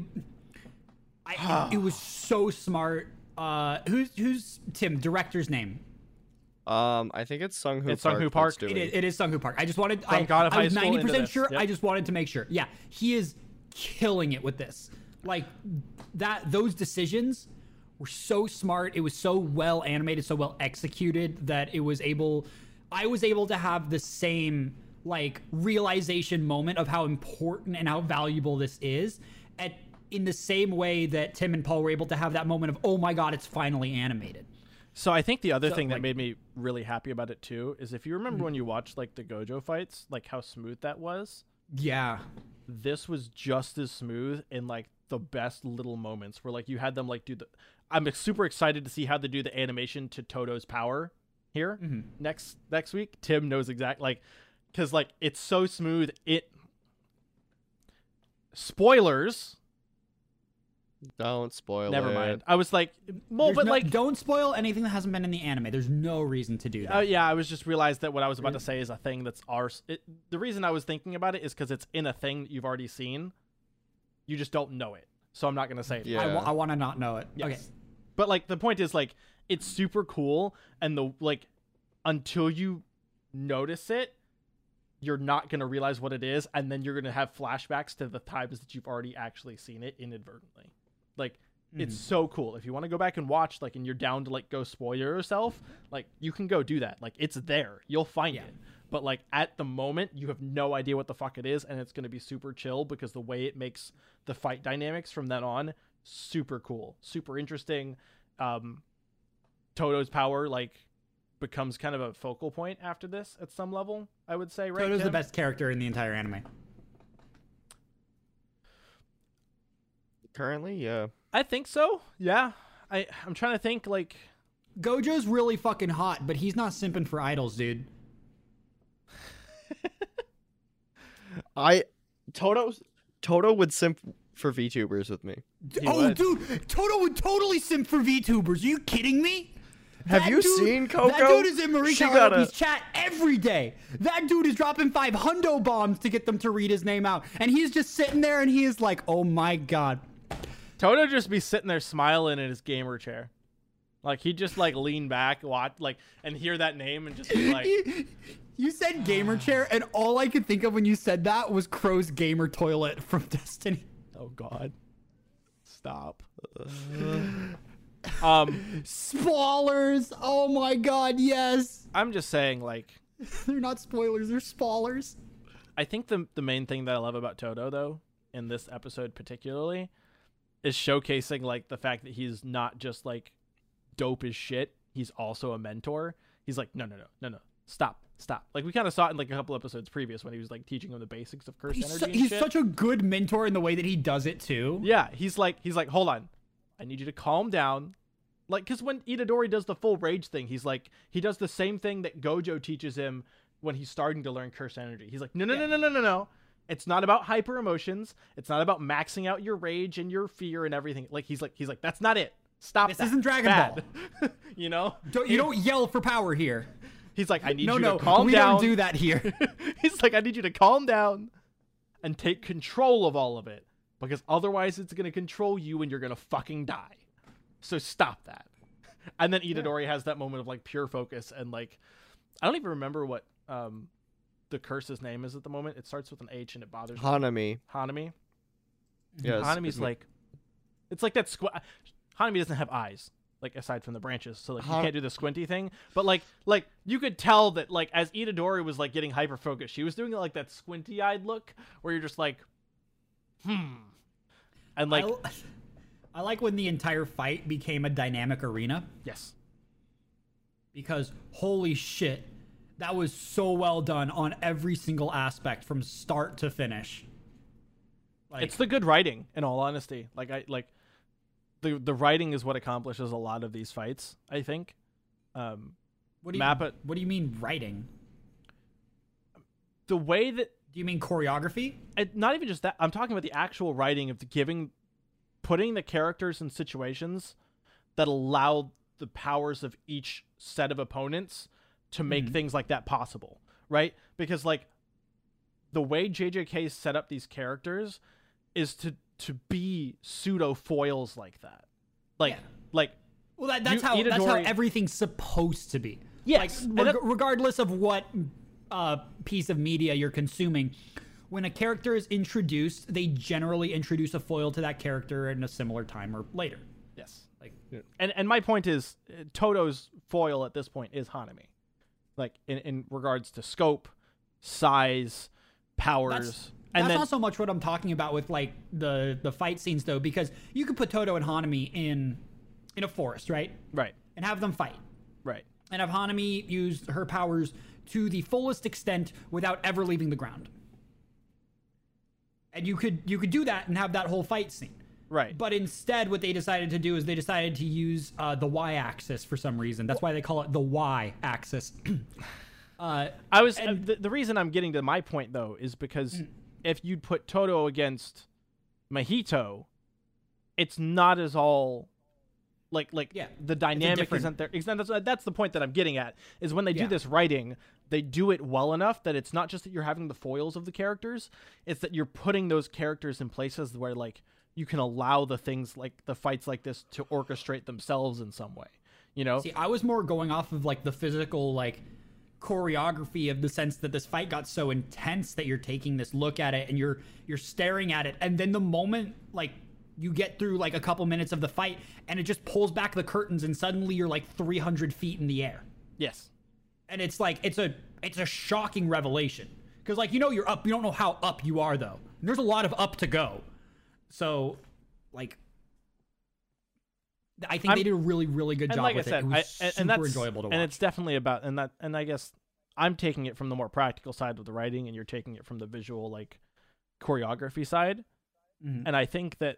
I, it, it was so smart. Uh, who's who's Tim director's name? Um, I think it's Sung Hoo It's Park. Sung Hoo that's Park. doing It is, it is Sung Hoo Park. I just wanted. I, God of I High was School ninety into percent this. sure. Yep. I just wanted to make sure. Yeah, he is killing it with this. Like that. Those decisions were so smart. It was so well animated, so well executed that it was able, I was able to have the same like realization moment of how important and how valuable this is at in the same way that Tim and Paul were able to have that moment of, oh my God, it's finally animated. So I think the other So, thing that like- made me really happy about it too is if you remember Mm-hmm. when you watched like the Gojo fights, like how smooth that was. Yeah. This was just as smooth in like the best little moments where like you had them like do the. I'm super excited to see how they do the animation to Toto's power here Mhm. next next week. Tim knows exact like because like it's so smooth. It spoilers. Don't spoil Never it. mind. I was like, well, There's but no- like don't spoil anything that hasn't been in the anime. There's no reason to do that. Uh, yeah, I was just realized that what I was about to say is a thing that's ours. It, the reason I was thinking about it is because it's in a thing that you've already seen. You just don't know it, so I'm not gonna say it. Yeah. I, wa- I want to not know it. Yes. Okay. But like the point is like it's super cool, and the like until you notice it, you're not gonna realize what it is, and then you're gonna have flashbacks to the times that you've already actually seen it inadvertently. Like it's so cool. If you want to go back and watch, like, and you're down to like go spoil yourself, like you can go do that. Like it's there, you'll find Yeah. it. But like at the moment, you have no idea what the fuck it is, and it's gonna be super chill because the way it makes the fight dynamics from then on super cool, super interesting. Um, Toto's power like becomes kind of a focal point after this at some level. I would say, right? Toto's the Tim? best character in the entire anime. Currently, yeah. I think so. Yeah. I I'm trying to think like. Gojo's really fucking hot, but he's not simping for idols, dude. I Toto Toto would simp for VTubers with me. He oh, would. dude, Toto would totally simp for VTubers. Are you kidding me? Have That you dude- seen Coco? That dude is in Marie She Calliope's gotta- chat every day. That dude is dropping five hundo bombs to get them to read his name out, and he's just sitting there and he is like, "Oh my God." Toto just be sitting there smiling in his gamer chair. Like he'd just like lean back, watch like and hear that name and just be like You, you said gamer chair, and all I could think of when you said that was Crow's gamer toilet from Destiny. oh god. Stop. um Spoilers! Oh my God, yes. I'm just saying like They're not spoilers, they're spoilers. I think the the main thing that I love about Toto though, in this episode particularly, is showcasing like the fact that he's not just like dope as shit. He's also a mentor. He's like, no, no, no, no, no, stop, stop. Like we kind of saw it in like a couple episodes previous when he was like teaching him the basics of curse He's, energy. su- and he's shit. such a good mentor in the way that he does it too. Yeah, he's like, he's like, hold on, I need you to calm down. Like, because when Itadori does the full rage thing, he's like, he does the same thing that Gojo teaches him when he's starting to learn curse energy. He's like, no, no, no, no, no, no, no. It's not about hyper emotions. It's not about maxing out your rage and your fear and everything. Like, he's like, he's like, that's not it. Stop. This that. isn't Dragon Bad." You know? Don't, you don't yell for power here. He's like, I need No, you no, to calm we down. don't do that here. He's like, I need you to calm down and take control of all of it because otherwise it's going to control you and you're going to fucking die. So stop that. And then Itadori has that moment of like pure focus and like, I don't even remember what um, the curse's name is at the moment. It starts with an H and it bothers me. Hanami. Hanami. Yes. Hanami's like, it's like that squ- Hanami doesn't have eyes. Like aside from the branches, so like you Han- can't do the squinty thing. But like, like you could tell that like as Itadori was like getting hyper focused, she was doing like that squinty eyed look where you're just like, hmm, and like, I, I like when the entire fight became a dynamic arena yes, because holy shit, that was so well done on every single aspect from start to finish. Like, it's the good writing. In all honesty, like I like the the writing is what accomplishes a lot of these fights. I think. Um, what do you map it- What do you mean writing? the way that Do you mean choreography? it, not even just that, I'm talking about the actual writing of the giving, putting the characters in situations that allow the powers of each set of opponents to make Mhm. things like that possible, right? Because like the way J J K set up these characters is to to be pseudo foils like that, like Yeah. like Well, that, that's You- how that's how Itadori- everything's supposed to be. Yes, Like, and reg- that- regardless of what uh, piece of media you're consuming, when a character is introduced, they generally introduce a foil to that character in a similar time or later. yes, Like And and my point is, uh, Toto's foil at this point is Hanami, like in, in regards to scope, size, powers. That's, and that's then, not so much what I'm talking about with like the the fight scenes though, because you could put Toto and Hanami in in a forest, right? right, And have them fight. right, And have Hanami use her powers to the fullest extent without ever leaving the ground. And you could you could do that and have that whole fight scene. right. But instead, what they decided to do is they decided to use uh, the Y-axis for some reason. That's why they call it the Y-axis. uh, I was and- uh, the, the reason I'm getting to my point though is because if you'd put Toto against Mahito, it's not as all like like Yeah, the dynamic different- isn't there. It's not- That's, that's the point that I'm getting at is when they do Yeah. this writing, they do it well enough that it's not just that you're having the foils of the characters, it's that you're putting those characters in places where like you can allow the things like the fights like this to orchestrate themselves in some way. You know? See, I was more going off of like the physical like choreography of the sense that this fight got so intense that you're taking this look at it and you're you're staring at it, and then the moment like you get through like a couple minutes of the fight and it just pulls back the curtains and suddenly you're like three hundred feet in the air. Yes. And it's like it's a it's a shocking revelation because like you know you're up, you don't know how up you are though. And there's a lot of up to go. So like I think I'm- they did a really really good And job like I with said, it. It was I, super and, and that's enjoyable to watch. and it's definitely about and that and I guess I'm taking it from the more practical side of the writing, and you're taking it from the visual like choreography side. Mhm. And I think that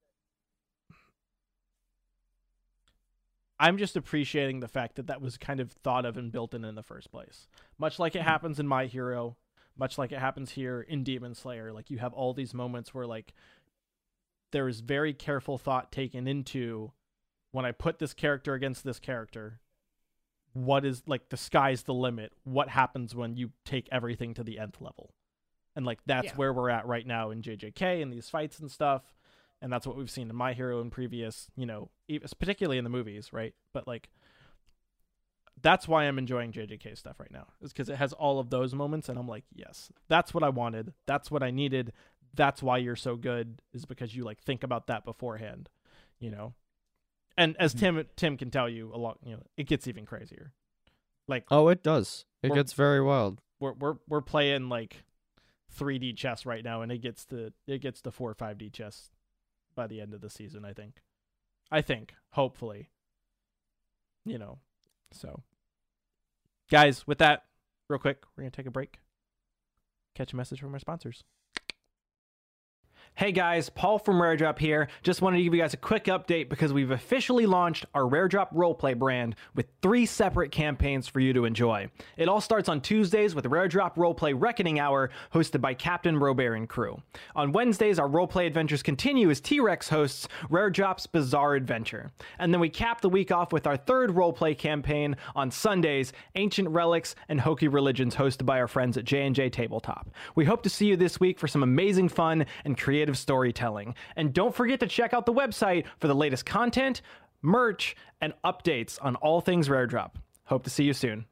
I'm just appreciating the fact that that was kind of thought of and built in in the first place. Much like it happens in My Hero, much like it happens here in Demon Slayer, like you have all these moments where like there is very careful thought taken into when I put this character against this character, what is like the sky's the limit? What happens when you take everything to the nth level? And like that's Yeah. where we're at right now in J J K and these fights and stuff. And that's what we've seen in My Hero in previous, you know, even, particularly in the movies, right? But like that's why I'm enjoying J J K stuff right now, is because it has all of those moments and I'm like, yes, that's what I wanted. That's what I needed. That's why you're so good, is because you like think about that beforehand, you know? And as Tim Tim can tell you a lot, you know, it gets even crazier. Like Oh, it does. It We're- gets very wild. we're we're we're playing like three D chess right now, and it gets to it gets to four or five D chess by the end of the season, I think. I think, hopefully. You know. So guys, with that, real quick, we're gonna take a break. Catch a message from our sponsors. Hey guys, Paul from Rare Drop here. Just wanted to give you guys a quick update because we've officially launched our Rare Drop Roleplay brand with three separate campaigns for you to enjoy. It all starts on Tuesdays with Rare Drop Roleplay Reckoning Hour, hosted by Captain Robert and crew. On Wednesdays, our roleplay adventures continue as T-Rex hosts Rare Drop's Bizarre Adventure. And then we cap the week off with our third roleplay campaign on Sundays, Ancient Relics and Hokey Religions, hosted by our friends at J and J Tabletop. We hope to see you this week for some amazing fun and creative storytelling. And don't forget to check out the website for the latest content, merch, and updates on all things Rare Drop. Hope to see you soon.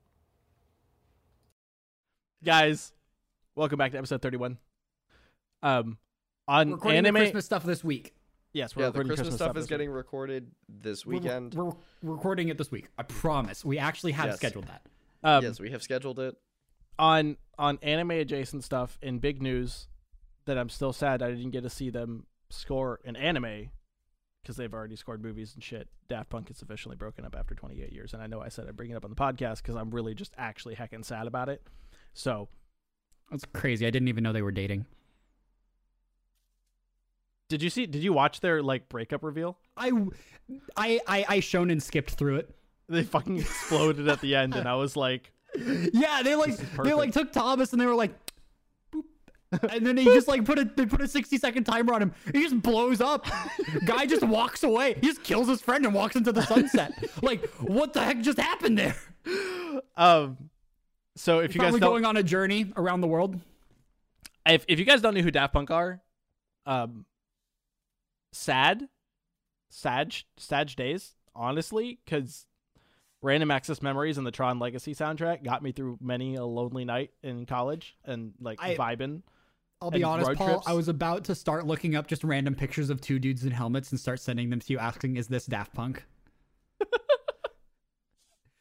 Guys, welcome back to episode thirty-one. Um, on Recording anime, the Christmas stuff this week. yes, we're Yeah, the recording Christmas, stuff this is week. getting recorded this We're- weekend. We're, we're recording it this week. I promise. We actually have Yes. scheduled that. Um, yes, we have scheduled it. on on anime adjacent stuff in big news that I'm still sad I didn't get to see them score an anime because they've already scored movies and shit. Daft Punk is officially broken up after twenty-eight years, and I know I said I'd bring it up on the podcast because I'm really just actually heckin' sad about it. So That's crazy. I didn't even know they were dating. did you see? Did you watch their like breakup reveal? I, I, I, I shonen skipped through it. They fucking exploded at the end, and I was like, Yeah, they like This is they like perfect. took Thomas and they were like, boop. And then he just like put a they put a sixty second timer on him. He just blows up. Guy just walks away. He just kills his friend and walks into the sunset. Like, what the heck just happened there? um. So if He's you guys probably don't, going on a journey around the world. if if you guys don't know who Daft Punk are, um, sad, sad, sad days, honestly, because Random Access Memories and the Tron Legacy soundtrack got me through many a lonely night in college and like I- vibing. I'll be And honest, road Paul. trips? I was about to start looking up just random pictures of two dudes in helmets and start sending them to you, asking, "Is this Daft Punk?"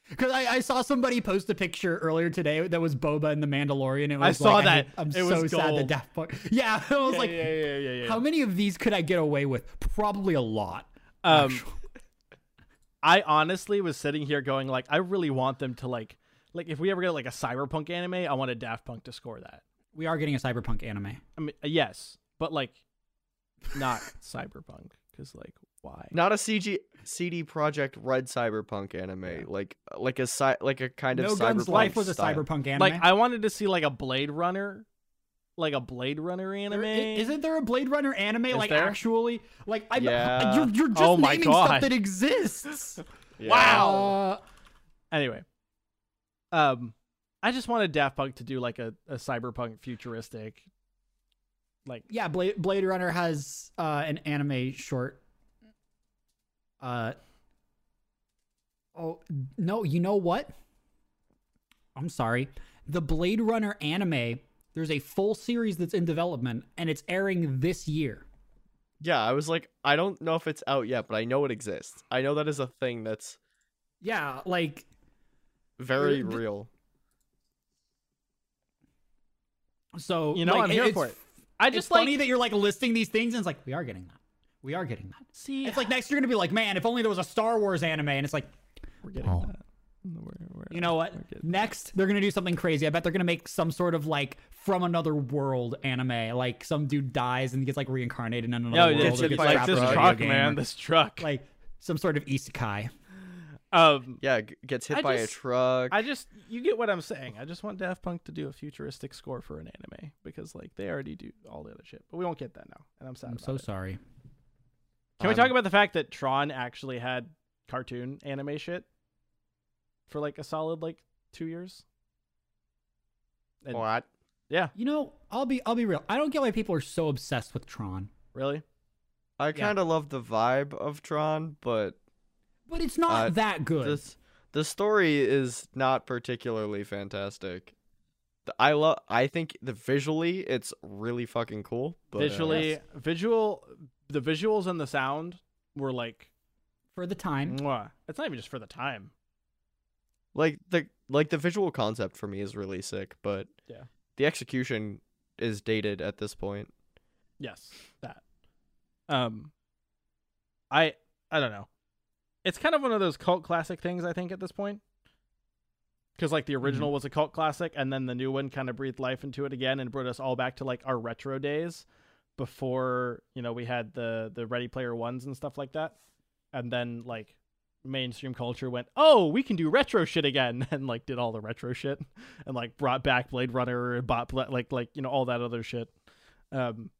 Because I, I saw somebody post a picture earlier today that was Boba and the Mandalorian. It was I saw like, that. I, am It so was sad that gold. Daft Punk. Yeah, I was Yeah, like, yeah, yeah, yeah, yeah. how many of these could I get away with? Probably a lot. Um, actually. I honestly was sitting here going like, I really want them to like, like if we ever get like a cyberpunk anime, I wanted Daft Punk to score that. We are getting a cyberpunk anime. I mean, yes, but like, not cyberpunk because like, why? Not a C G C D Project Red cyberpunk anime, like like a sci- like a kind of No cyberpunk Guns Life was a style. cyberpunk anime. Like, I wanted to see like a Blade Runner, like a Blade Runner anime. There- i- Isn't there a Blade Runner anime? Is like there? actually, like I'm, Yeah. you're you're just Oh my naming stuff God. that exists. Yeah. Wow. Anyway, um, I just wanted Daft Punk to do like a, a cyberpunk futuristic, like Yeah, Blade, Blade Runner has uh, an anime short. Uh. Oh no! You know what? I'm sorry. The Blade Runner anime. There's a full series that's in development, and it's airing this year. Yeah, I was like, I don't know if it's out yet, but I know it exists. I know that is a thing that's Yeah, like very Uh, th- real. so. you know, like, I'm here it's, for it. I It's just funny like that you're like listing these things, and it's like we are getting that. We are getting that. see. It's like next you're gonna be like, man, if only there was a Star Wars anime, and it's like, we're getting Oh. that. We're, we're, you know what? we're getting- Next, they're gonna do something crazy. I bet they're gonna make some sort of like from another world anime. Like some dude dies and gets like reincarnated in another No, world. it's or hit gets by like a trapped this in a truck. video truck, game, man. or, This truck. like some sort of isekai. um, Yeah, g- gets hit I by just- a truck. I just you get what I'm saying. I just want Daft Punk to do a futuristic score for an anime because like they already do all the other shit, but we won't get that now, and I'm sad. I'm about so it. sorry. Can we Um, talk about the fact that Tron actually had cartoon anime shit for like a solid like two years? And- What? Yeah, You know, I'll be I'll be real. I don't get why people are so obsessed with Tron. really? I kind of love the vibe of Tron, but But it's not Uh, that good. this the story is not particularly fantastic. The- I love. I think the visually, it's really fucking cool. But, uh, Visually, Yes. visual, the visuals and the sound were like, For the time. mwah. It's not even just for the time. like the like the visual concept for me is really sick, but Yeah. the execution is dated at this point. Yes, that. Um, I I don't know. It's kind of one of those cult classic things, I think, at this point. Because like the original was a cult classic, and then the new one kind of breathed life into it again and brought us all back to like our retro days before, you know, we had the the Ready Player Ones and stuff like that. And then like mainstream culture went, oh, we can do retro shit again, and like did all the retro shit and like brought back Blade Runner and bought like like you know all that other shit. Um,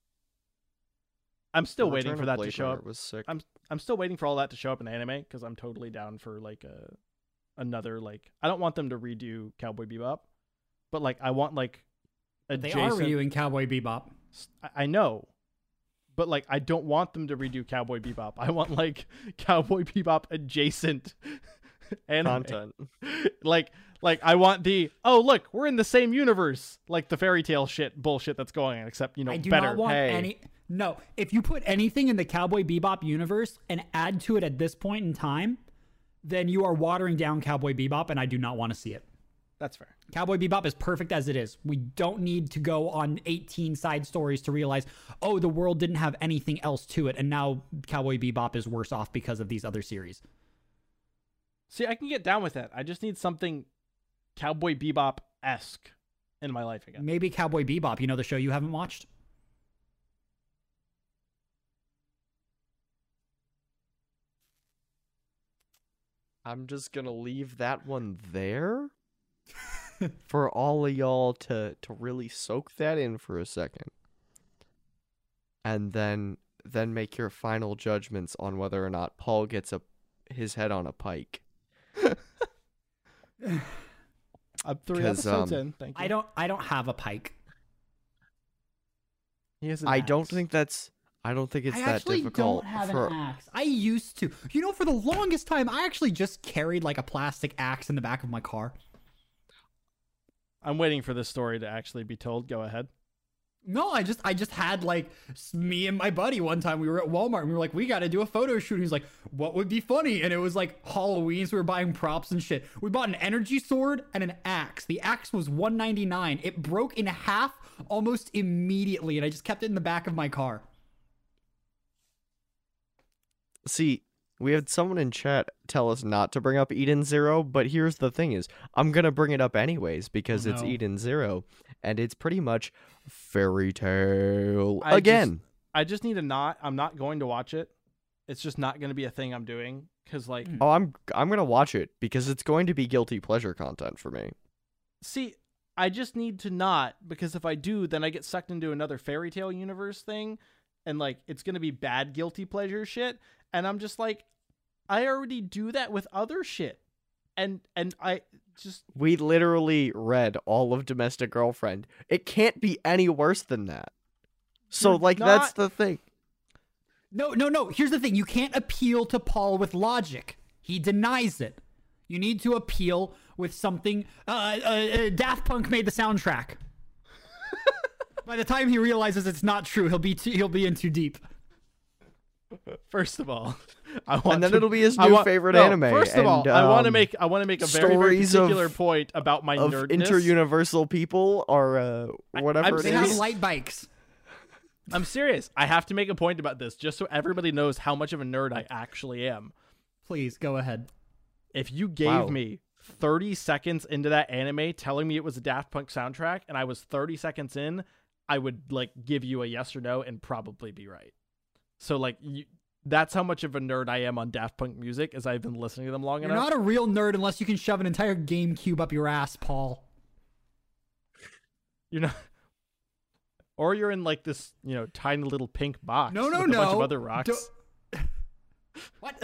I'm still The waiting Return for of that Blade to show Runner up. Was sick. I'm I'm still waiting for all that to show up in anime because I'm totally down for like a another like I don't want them to redo Cowboy Bebop, but like I want like They adjacent. are redoing Cowboy Bebop. I- I know, but like I don't want them to redo Cowboy Bebop. I want like Cowboy Bebop adjacent anime Content. like like I want the oh look we're in the same universe like the fairy tale shit bullshit that's going on except you know I do better. not want Hey. any. No, if you put anything in the Cowboy Bebop universe and add to it at this point in time, then you are watering down Cowboy Bebop, and I do not want to see it. That's fair. Cowboy Bebop is perfect as it is. We don't need to go on eighteen side stories to realize, oh, the world didn't have anything else to it, and now Cowboy Bebop is worse off because of these other series. See, I can get down with that. I just need something Cowboy Bebop esque in my life again. Maybe Cowboy Bebop, you know the show you haven't watched? I'm just gonna leave that one there for all of y'all to to really soak that in for a second, and then then make your final judgments on whether or not Paul gets a his head on a pike. I'm three 'Cause, episodes um, in. Thank you. I don't I don't have a pike. He has an I don't axe. think that's. I don't think it's I that actually difficult. don't have for, an axe. I used to. You know, for the longest time, I actually just carried like a plastic axe in the back of my car. I'm waiting for this story to actually be told. Go ahead. No, I just I just had like s- me and my buddy one time. We were at Walmart and we were like, we got to do a photo shoot. And he's like, what would be funny? And it was like Halloween, so we were buying props and shit. We bought an energy sword and an axe. The axe was one ninety-nine. It broke in half almost immediately, and I just kept it in the back of my car. See, we had someone in chat tell us not to bring up Eden Zero, but here's the thing is, I'm going to bring it up anyways because Oh, it's no. Eden Zero, and it's pretty much fairy tale I again. just- I just need to not. I'm not going to watch it. It's just not going to be a thing I'm doing because, like, Mm. Oh, I'm I'm going to watch it because it's going to be guilty pleasure content for me. see, I just need to not because if I do, then I get sucked into another fairy tale universe thing, and like it's going to be bad guilty pleasure shit, and I'm just like, I already do that with other shit, and and I just We literally read all of Domestic Girlfriend. It can't be any worse than that. So, You're like, that's not- the thing. No, no, no. Here's the thing. You can't appeal to Paul with logic. He denies it. You need to appeal with something. Uh, uh, uh, Daft Punk made the soundtrack. By the time he realizes it's not true, he'll be too, he'll be in too deep. first of all, I want And then to- it'll be his I new want- favorite no, anime. First of all, and, I want to um, make I want to make a very very stories of- particular point about my of nerdness. inter-universal people or uh, whatever I'm it They serious. is. have light bikes. I'm serious. I have to make a point about this just so everybody knows how much of a nerd I actually am. Please go ahead. If you gave Wow. me thirty seconds into that anime telling me it was a Daft Punk soundtrack and I was thirty seconds in, I would like give you a yes or no and probably be right. So like you, that's how much of a nerd I am on Daft Punk music as I've been listening to them long You're enough. not a real nerd unless you can shove an entire GameCube up your ass, Paul. You're not. Or you're in like this, you know, tiny little pink box No, no, with a bunch of no. other rocks. Don't- What?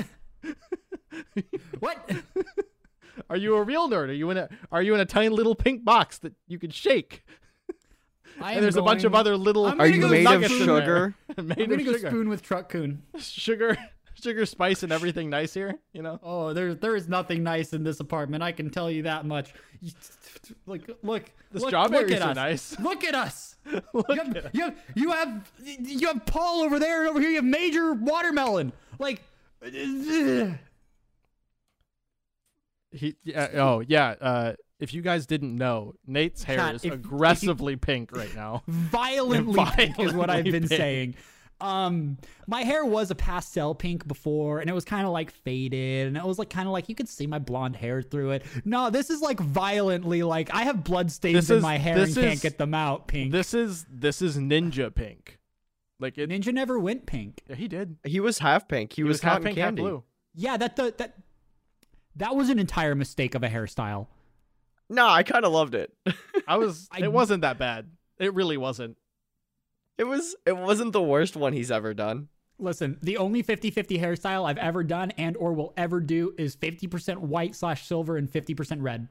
What? Are you a real nerd? Are you in a Are you in a tiny little pink box that you can shake? I And am there's a bunch of going- other little. I'm Are gonna you go made of nuggets in there. sugar? made I'm of gonna go sugar. spoon with Truck Coon. sugar, sugar, spice, and everything nice here. You know. Oh, there's there is nothing nice in this apartment. I can tell you that much. You- Look, look, The look, strawberries look at are us. nice. Look at us. Look You have, at- you have you have you have Paul over there, and over here you have Major Watermelon. Like, ugh. He. Yeah, oh yeah. Uh, if you guys didn't know, Nate's hair Chat, is if- aggressively pink right now. violently pink is what I've Violently been pink. saying. Um, my hair was a pastel pink before, and it was kind of like faded, and it was like kind of like you could see my blonde hair through it. No, this is like violently like I have blood stains This in is- my hair and this can't is- get them out. Pink. This is this is ninja pink. Like it. Ninja never went pink. Yeah, he did. He was half pink. He, He was, was half cotton pink, half candy. blue. Yeah, that the, that that was an entire mistake of a hairstyle. No, I kind of loved it. I was. I- It wasn't that bad. It really wasn't. It was. It wasn't the worst one he's ever done. Listen, the only fifty-fifty hairstyle I've ever done and or will ever do is fifty percent white slash silver and fifty percent red.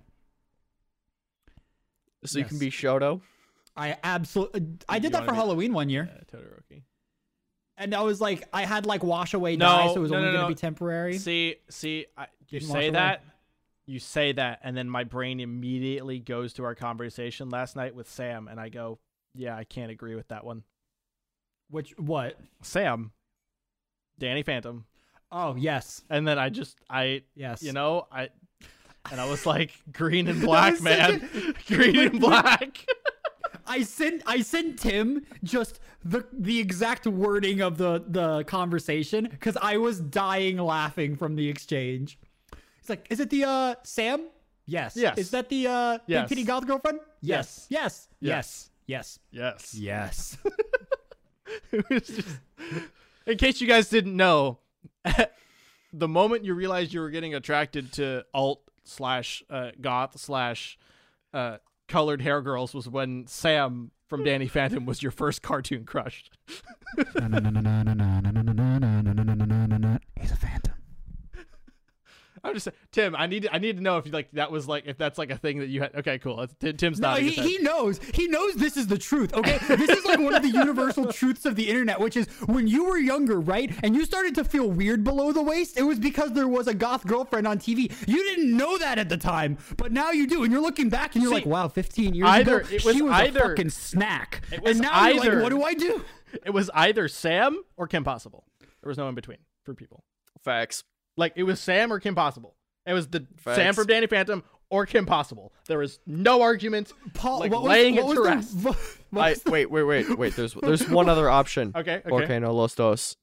So you can Yes. be Shoto. I absolutely I You did that wanna for be- Halloween one year. Yeah, Todoroki. And I was like, I had like wash away No, dye, so it was no, only no, going to no. be temporary. See, see, I, you Didn't wash say away. that, you say that, and then my brain immediately goes to our conversation last night with Sam, and I go, "Yeah, I can't agree with that one." Which, what? Sam, Danny Phantom, Oh, yes. and then I just, I, Yes. you know, I, and I was like, green and black, was such man, green and black. I sent I sent Tim just the the exact wording of the the conversation because I was dying laughing from the exchange. He's like, "Is it the uh Sam? Yes. Yes. Is that the uh Yes. Big Titty Goth girlfriend? Yes. Yes. Yes. Yes. Yes. Yes. It was just, in case you guys didn't know, the moment you realized you were getting attracted to alt slash uh, goth slash uh, colored hair girls was when Sam from Danny Phantom was your first cartoon crush. No no no no no no no no no no no no no no no no. He's a phantom. I'm I'm just Tim. I need I need to know if you like that was like if that's like a thing that you had. Okay, cool. That's, Tim- Tim's No, not. he, he knows. He knows this is the truth. Okay, this is like one of the universal truths of the internet, which is when you were younger, right, and you started to feel weird below the waist, it was because there was a goth girlfriend on T V. You didn't know that at the time, but now you do, and you're looking back and you're See, like, wow, fifteen years either ago, it was she was either- a fucking snack. it was And now you're either- like, what do I do? It was either Sam or Kim Possible. There was no in between for people. Facts. Like it was Sam or Kim Possible. It was the Facts. Sam from Danny Phantom or Kim Possible. There was no argument. Paul, like what was, laying what it was to the- rest. what- what I was the- wait, wait, wait, wait. There's there's one other option. Okay, okay. Volcano Los Dos.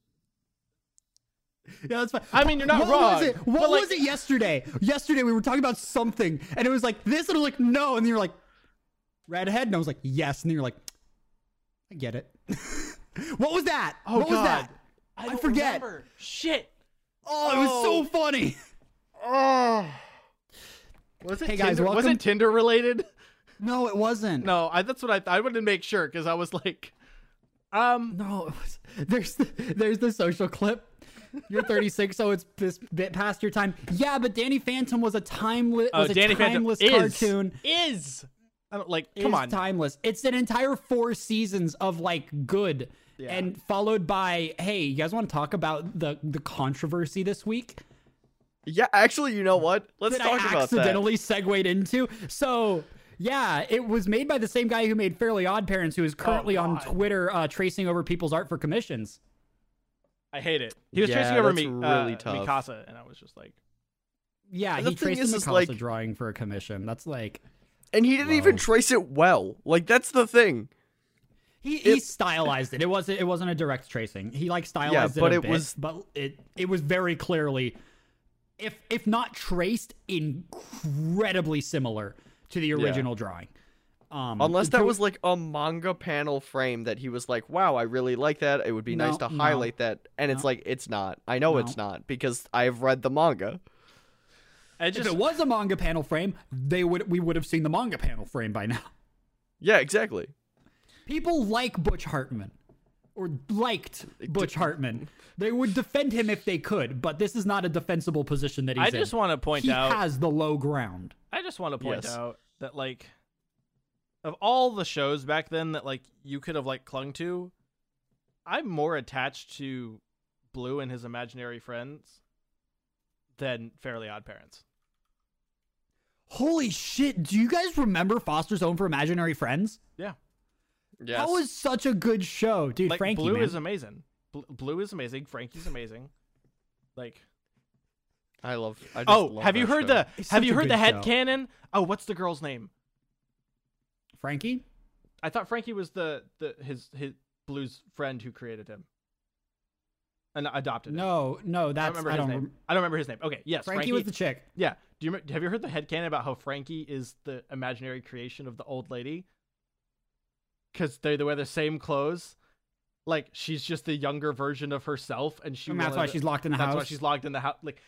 Yeah, that's fine. I mean, you're not what wrong, Was it? What but, like- was it yesterday? Yesterday we were talking about something, and it was like this, and I was like, no, and then you're like, redhead, and I was like, yes, and then you're like, I get it. What was that? Oh what God, was that? I, I don't forget. remember. Shit. Oh, it was so funny. Oh. Was it Hey, guys, Tinder? Was welcome- it Tinder related? No, it wasn't. No, I. That's what I. I wanted to make sure because I was like, um, No, it was, there's the, there's the social clip. You're thirty-six, so it's this bit past your time. Yeah, but Danny Phantom was a timeless, oh, was a Danny Phantom timeless is cartoon. is. I don't like. Come is on. timeless. It's an entire four seasons of like good, Yeah. and followed by, hey, you guys want to talk about the the controversy this week Yeah, actually, you know what? Let's that talk I about that. accidentally segued into? So yeah, it was made by the same guy who made Fairly Odd Parents, who is currently on God. Twitter uh, tracing over people's art for commissions. I hate it. He was Yeah, tracing over that's me, really uh, tough. Mikasa, and I was just like, Yeah, And the he thing traced is, a is, Mikasa like- drawing for a commission. That's like And he didn't even Whoa. trace it well. Like that's the thing. he, he It- stylized it. It wasn't it wasn't a direct tracing. He like stylized but it a it bit, was- but it it was very clearly, if if not traced, incredibly similar to the original drawing. Um, Unless that to- was like a manga panel frame that he was like, "Wow, I really like that. It would be No, nice to no, highlight that." And it's no. like, it's not. I know No. it's not because I've read the manga. I if just it was a manga panel frame, they would we would have seen the manga panel frame by now. Yeah, exactly. People like Butch Hartman, or liked Butch Hartman. They would defend him if they could, but this is not a defensible position that he's I in. just want to point he out. has the low ground. I just want to point Yes. out that like, of all the shows back then that like you could have like clung to, I'm more attached to Blue and his imaginary friends than Fairly Odd Parents. Holy shit! Do you guys remember Foster's Home for Imaginary Friends? Yeah, Yes. That was such a good show, dude. like Frankie, Blue man. is amazing. Bl- Blue is amazing. Frankie's amazing. Like, I love. I just oh, love have you that heard show. the It's have such you a heard the good head show. canon? Oh, what's the girl's name? Frankie. I thought Frankie was the the his his Blue's friend who created him and adopted him. No, no, I that's don't remember I his don't. name. rem- I don't remember his name. Okay, yes, Frankie, Frankie, was the chick. Yeah. Do you remember, have you heard the headcanon about how Frankie is the imaginary creation of the old lady? Because they they wear the same clothes. Like she's just the younger version of herself, and she. And that's wanted why to- she's locked in the That's house. why she's locked in the house. Like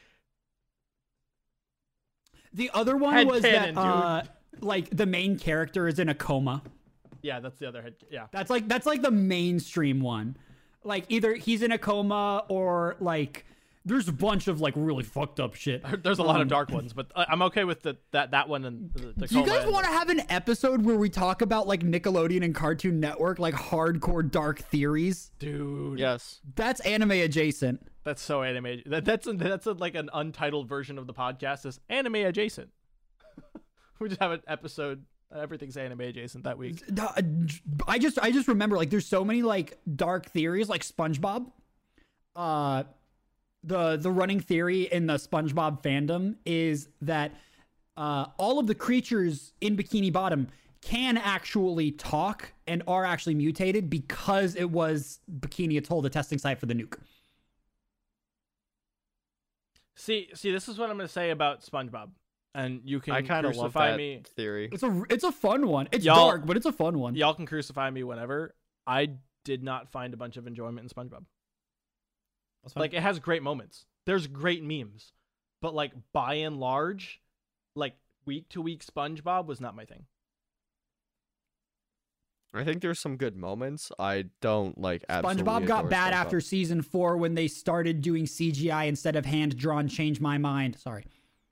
The other one Head was canon, that uh, like the main character is in a coma. yeah, that's the other head. Yeah. That's like that's like the mainstream one. Like either he's in a coma or like there's a bunch of like really fucked up shit. There's a lot Um, of dark ones, but I- I'm okay with the that that one and the, the Do you coma guys and want the- to have an episode where we talk about like Nickelodeon and Cartoon Network, like hardcore dark theories? dude? Yes. That's anime adjacent. That's so anime. That, that's a, that's a, like an untitled version of the podcast. Is anime adjacent. We just have an episode. Everything's anime adjacent that week. Uh, I just I just remember like there's so many like dark theories like SpongeBob. Uh the the running theory in the SpongeBob fandom is that uh all of the creatures in Bikini Bottom can actually talk and are actually mutated because it was Bikini Atoll, the testing site for the nuke. See, see, this is what I'm gonna say about SpongeBob, and you can I kind of love crucify that me. theory. It's a it's a fun one. It's Y'all- dark, but it's a fun one. Y'all can crucify me whenever. I did not find a bunch of enjoyment in SpongeBob. That's fine. Like it has great moments. There's great memes, but like by and large, like week to week SpongeBob was not my thing. I think there's some good moments. I don't like absolutely SpongeBob got adore bad SpongeBob. after season four when they started doing C G I instead of hand drawn. Change my mind. Sorry.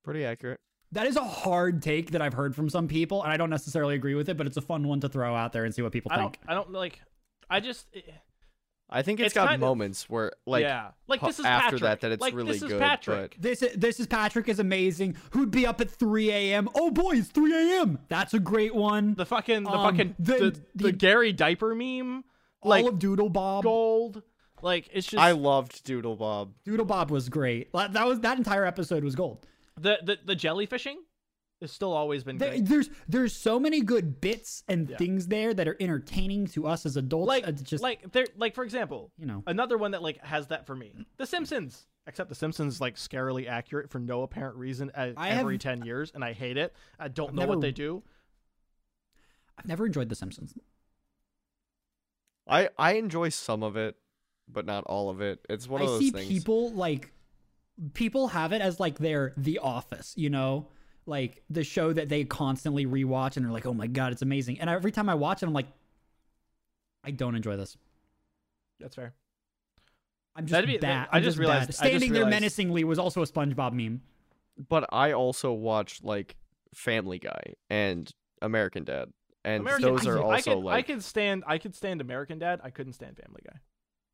Pretty accurate. That is a hard take that I've heard from some people, and I don't necessarily agree with it, but it's a fun one to throw out there and see what people I think. don't. I don't like. I just. I think it's It's got kind of- moments where, like, yeah, like ho- this is after Patrick. that, that it's like, really this is good. Patrick. But This this is Patrick is amazing. Who'd be up at three a.m.? Oh boy, it's three a.m. That's a great one. The fucking the Um, fucking the- the, the, the- Gary diaper meme, All like of Doodle Bob. gold. Like it's just I loved Doodle Bob. Doodle Bob was great. That that was that entire episode was gold. the the the jellyfishing has still always been There, great. there's there's so many good bits and Yeah. things there that are entertaining to us as adults. Like It's just like there like for example, you know. another one that like has that for me. The Simpsons. Except The Simpsons like scarily accurate for no apparent reason uh, I every have- ten years, and I hate it. I don't I've know never- what they do. I've never enjoyed The Simpsons. I I enjoy some of it, but not all of it. It's one I of those see things. people like people have it as like their The Office, you know, like the show that they constantly rewatch and they're like, oh my god, it's amazing. And every time I watch it, I'm like, I don't enjoy this. That's fair. I'm just That'd be- bad. I I'm just bad. realized- I just Standing there realized- menacingly was also a SpongeBob meme. But I also watch like Family Guy and American Dad, and American, those are I also could, I like could stand I could stand American Dad. I couldn't stand Family Guy.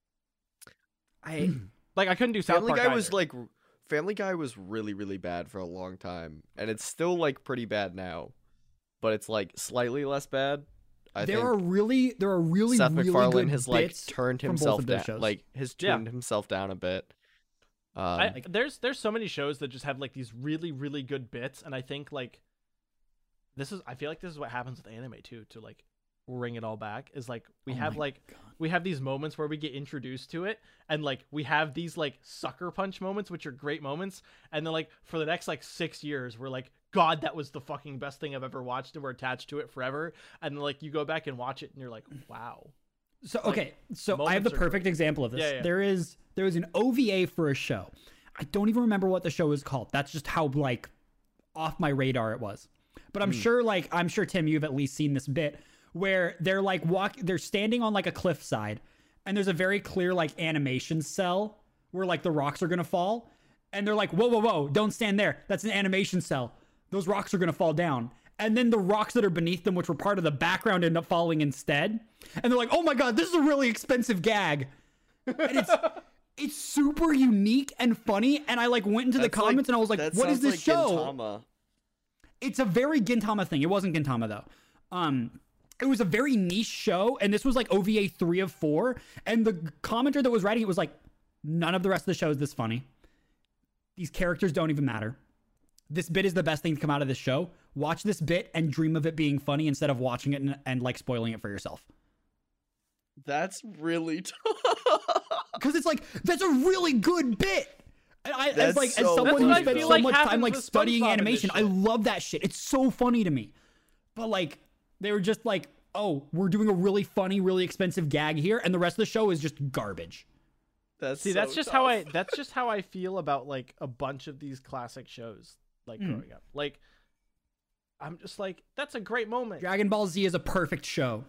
I Like I couldn't do South Family Park Guy was either. like r- Family Guy was really really bad for a long time, and it's still like pretty bad now, but it's like slightly less bad. I there think are really there are really Seth really MacFarlane good has like bits turned from both himself of those down, shows. like has Yeah. tuned himself down a bit. Um, I, there's there's so many shows that just have like these really really good bits, and I think like this is I feel like this is what happens with anime too. To like bring it all back is like we Oh have my like we have these moments where we get introduced to it, and like we have these like sucker punch moments, which are great moments, and then like for the next like six years, we're like, God, that was the fucking best thing I've ever watched, and we're attached to it forever. And then like you go back and watch it, and you're like, wow. So okay, so I have moments the are perfect example of this. Yeah, yeah. There is there is an O V A for a show. I don't even remember what the show is called. That's just how like off my radar it was. But I'm sure like I'm sure Tim, you've at least seen this bit where they're like walk they're standing on like a cliffside, and there's a very clear like animation cell where like the rocks are gonna fall, and they're like, whoa, whoa, whoa, don't stand there. That's an animation cell. Those rocks are gonna fall down. And then the rocks that are beneath them, which were part of the background, end up falling instead. And they're like, oh my god, this is a really expensive gag. And it's it's super unique and funny. And I like went into the that's like- comments and I was like, that what is sounds this like show? Gintama. It's a very Gintama thing. It wasn't Gintama though. Um, it was a very niche show, and this was like O V A three of four. And the commenter that was writing it was like, none of the rest of the show is this funny. These characters don't even matter. This bit is the best thing to come out of this show. Watch this bit and dream of it being funny instead of watching it and, and like spoiling it for yourself. That's really tough. Because it's like, that's a really good bit. And I, as That's like so as someone That's who what I spent feel so like much time happens like with studying SpongeBob in this animation, I shit. love that shit. It's so funny to me. But like, they were just like, oh, we're doing a really funny, really expensive gag here, and the rest of the show is just garbage. That's See, so that's just tough. how I that's just how I feel about like a bunch of these classic shows like Mm. growing up. Like I'm just like, that's a great moment. Dragon Ball Z is a perfect show.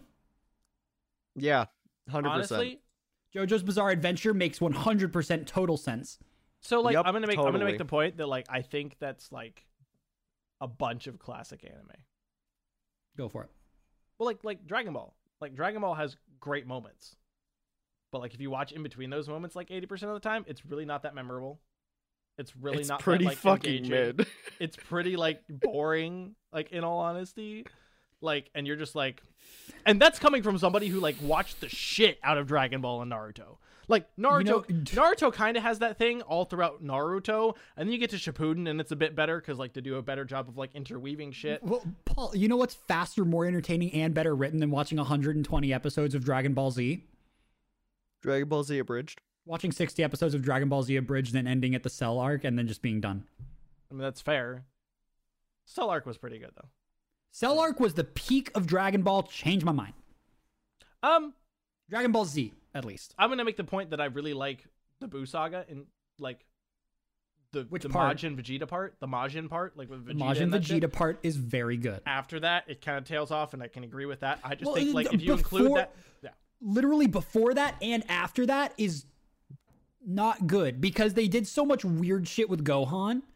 Yeah, hundred percent. Honestly, JoJo's Bizarre Adventure makes one hundred percent total sense. so like Yup, I'm gonna make I'm gonna totally. make the point that like I think that's like a bunch of classic anime. Go for it. Well, like like Dragon Ball. Like Dragon Ball has great moments. But like if you watch in between those moments like eighty percent of the time, it's really not that memorable. It's really It's not that, pretty like, fucking engaging. mid. It's pretty like boring, like in all honesty. Like, and you're just like, and that's coming from somebody who like watched the shit out of Dragon Ball and Naruto. Like Naruto, know- Naruto kind of has that thing all throughout Naruto, and then you get to Shippuden, and it's a bit better because like to do a better job of like interweaving shit. Well, Paul, you know what's faster, more entertaining, and better written than watching one hundred twenty episodes of Dragon Ball Z? Dragon Ball Z abridged. Watching sixty episodes of Dragon Ball Z abridged, then ending at the Cell arc, and then just being done. I mean that's fair. Cell Arc was pretty good though. Cell arc was the peak of Dragon Ball. Changed my mind. Um, Dragon Ball Z, at least. I'm gonna make the point that I really like the Buu saga and like the Which the part? Majin Vegeta part, the Majin part, like with The Vegeta. Majin and that Vegeta shit. part is very good. After that, it kind of tails off, and I can agree with that. I just Well, think like if you before- include that, yeah, Literally before that and after that is not good because they did so much weird shit with Gohan.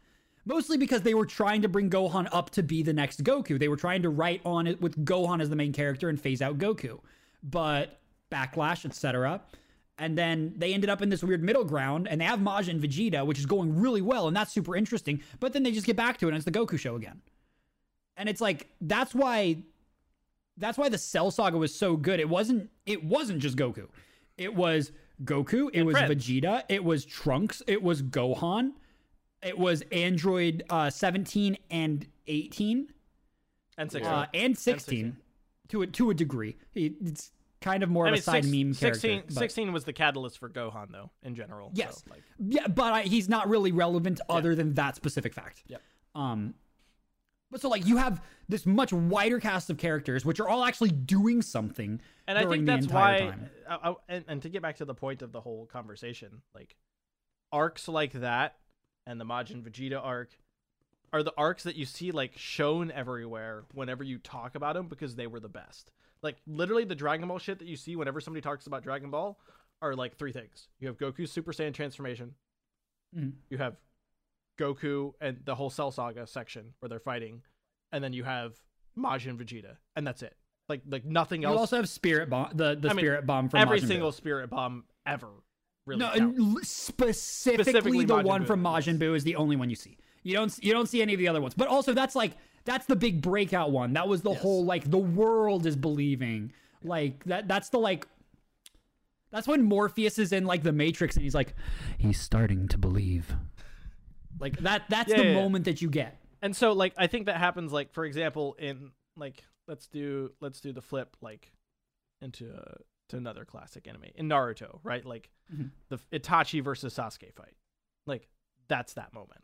Mostly because they were trying to bring Gohan up to be the next Goku. They were trying to write on it with Gohan as the main character and phase out Goku. But backlash, et cetera. And then they ended up in this weird middle ground, and they have Majin and Vegeta, which is going really well, and that's super interesting. But then they just get back to it, and it's the Goku show again. And it's like, that's why that's why the Cell Saga was so good. It wasn't it wasn't just Goku. It was Goku, it And was friends. Vegeta, it was Trunks, it was Gohan. It was Android uh, seventeen and eighteen, And sixteen. uh, and sixteen, to a to a degree. It- It's kind of more I of mean, a side six- meme sixteen, character. but- sixteen was the catalyst for Gohan, though, in general. Yes. So, like, Yeah, but I, he's not really relevant other than that specific fact. Yep. Um, but so like you have this much wider cast of characters, which are all actually doing something. and I during think the that's entire why. time. I, I, and, and to get back to the point of the whole conversation, like arcs like that, and the Majin Vegeta arc, are the arcs that you see like shown everywhere whenever you talk about them because they were the best. Like literally the Dragon Ball shit that you see whenever somebody talks about Dragon Ball are like three things. You have Goku's Super Saiyan transformation. Mhm. You have Goku and the whole Cell Saga section where they're fighting, and then you have Majin and Vegeta, and that's it. Like like nothing You else. also have Spirit Bomb, the, the I mean, Spirit Bomb from every Majin Buu. single Spirit Bomb ever. Really No, counts. and l- specifically, Specifically the Majin one Buu, from Majin yes. Buu is the only one you see. You don't you don't see any of the other ones. But also that's like that's the big breakout one. That was the Yes. whole like the world is believing. Like that that's the like that's when Morpheus is in like the Matrix and he's like he's starting to believe. Like that that's Yeah, the yeah, yeah. moment that you get. And so like I think that happens like for example in like let's do let's do the flip like into uh, to another classic anime in Naruto, right? Like Mhm. the Itachi versus Sasuke fight. Like that's that moment.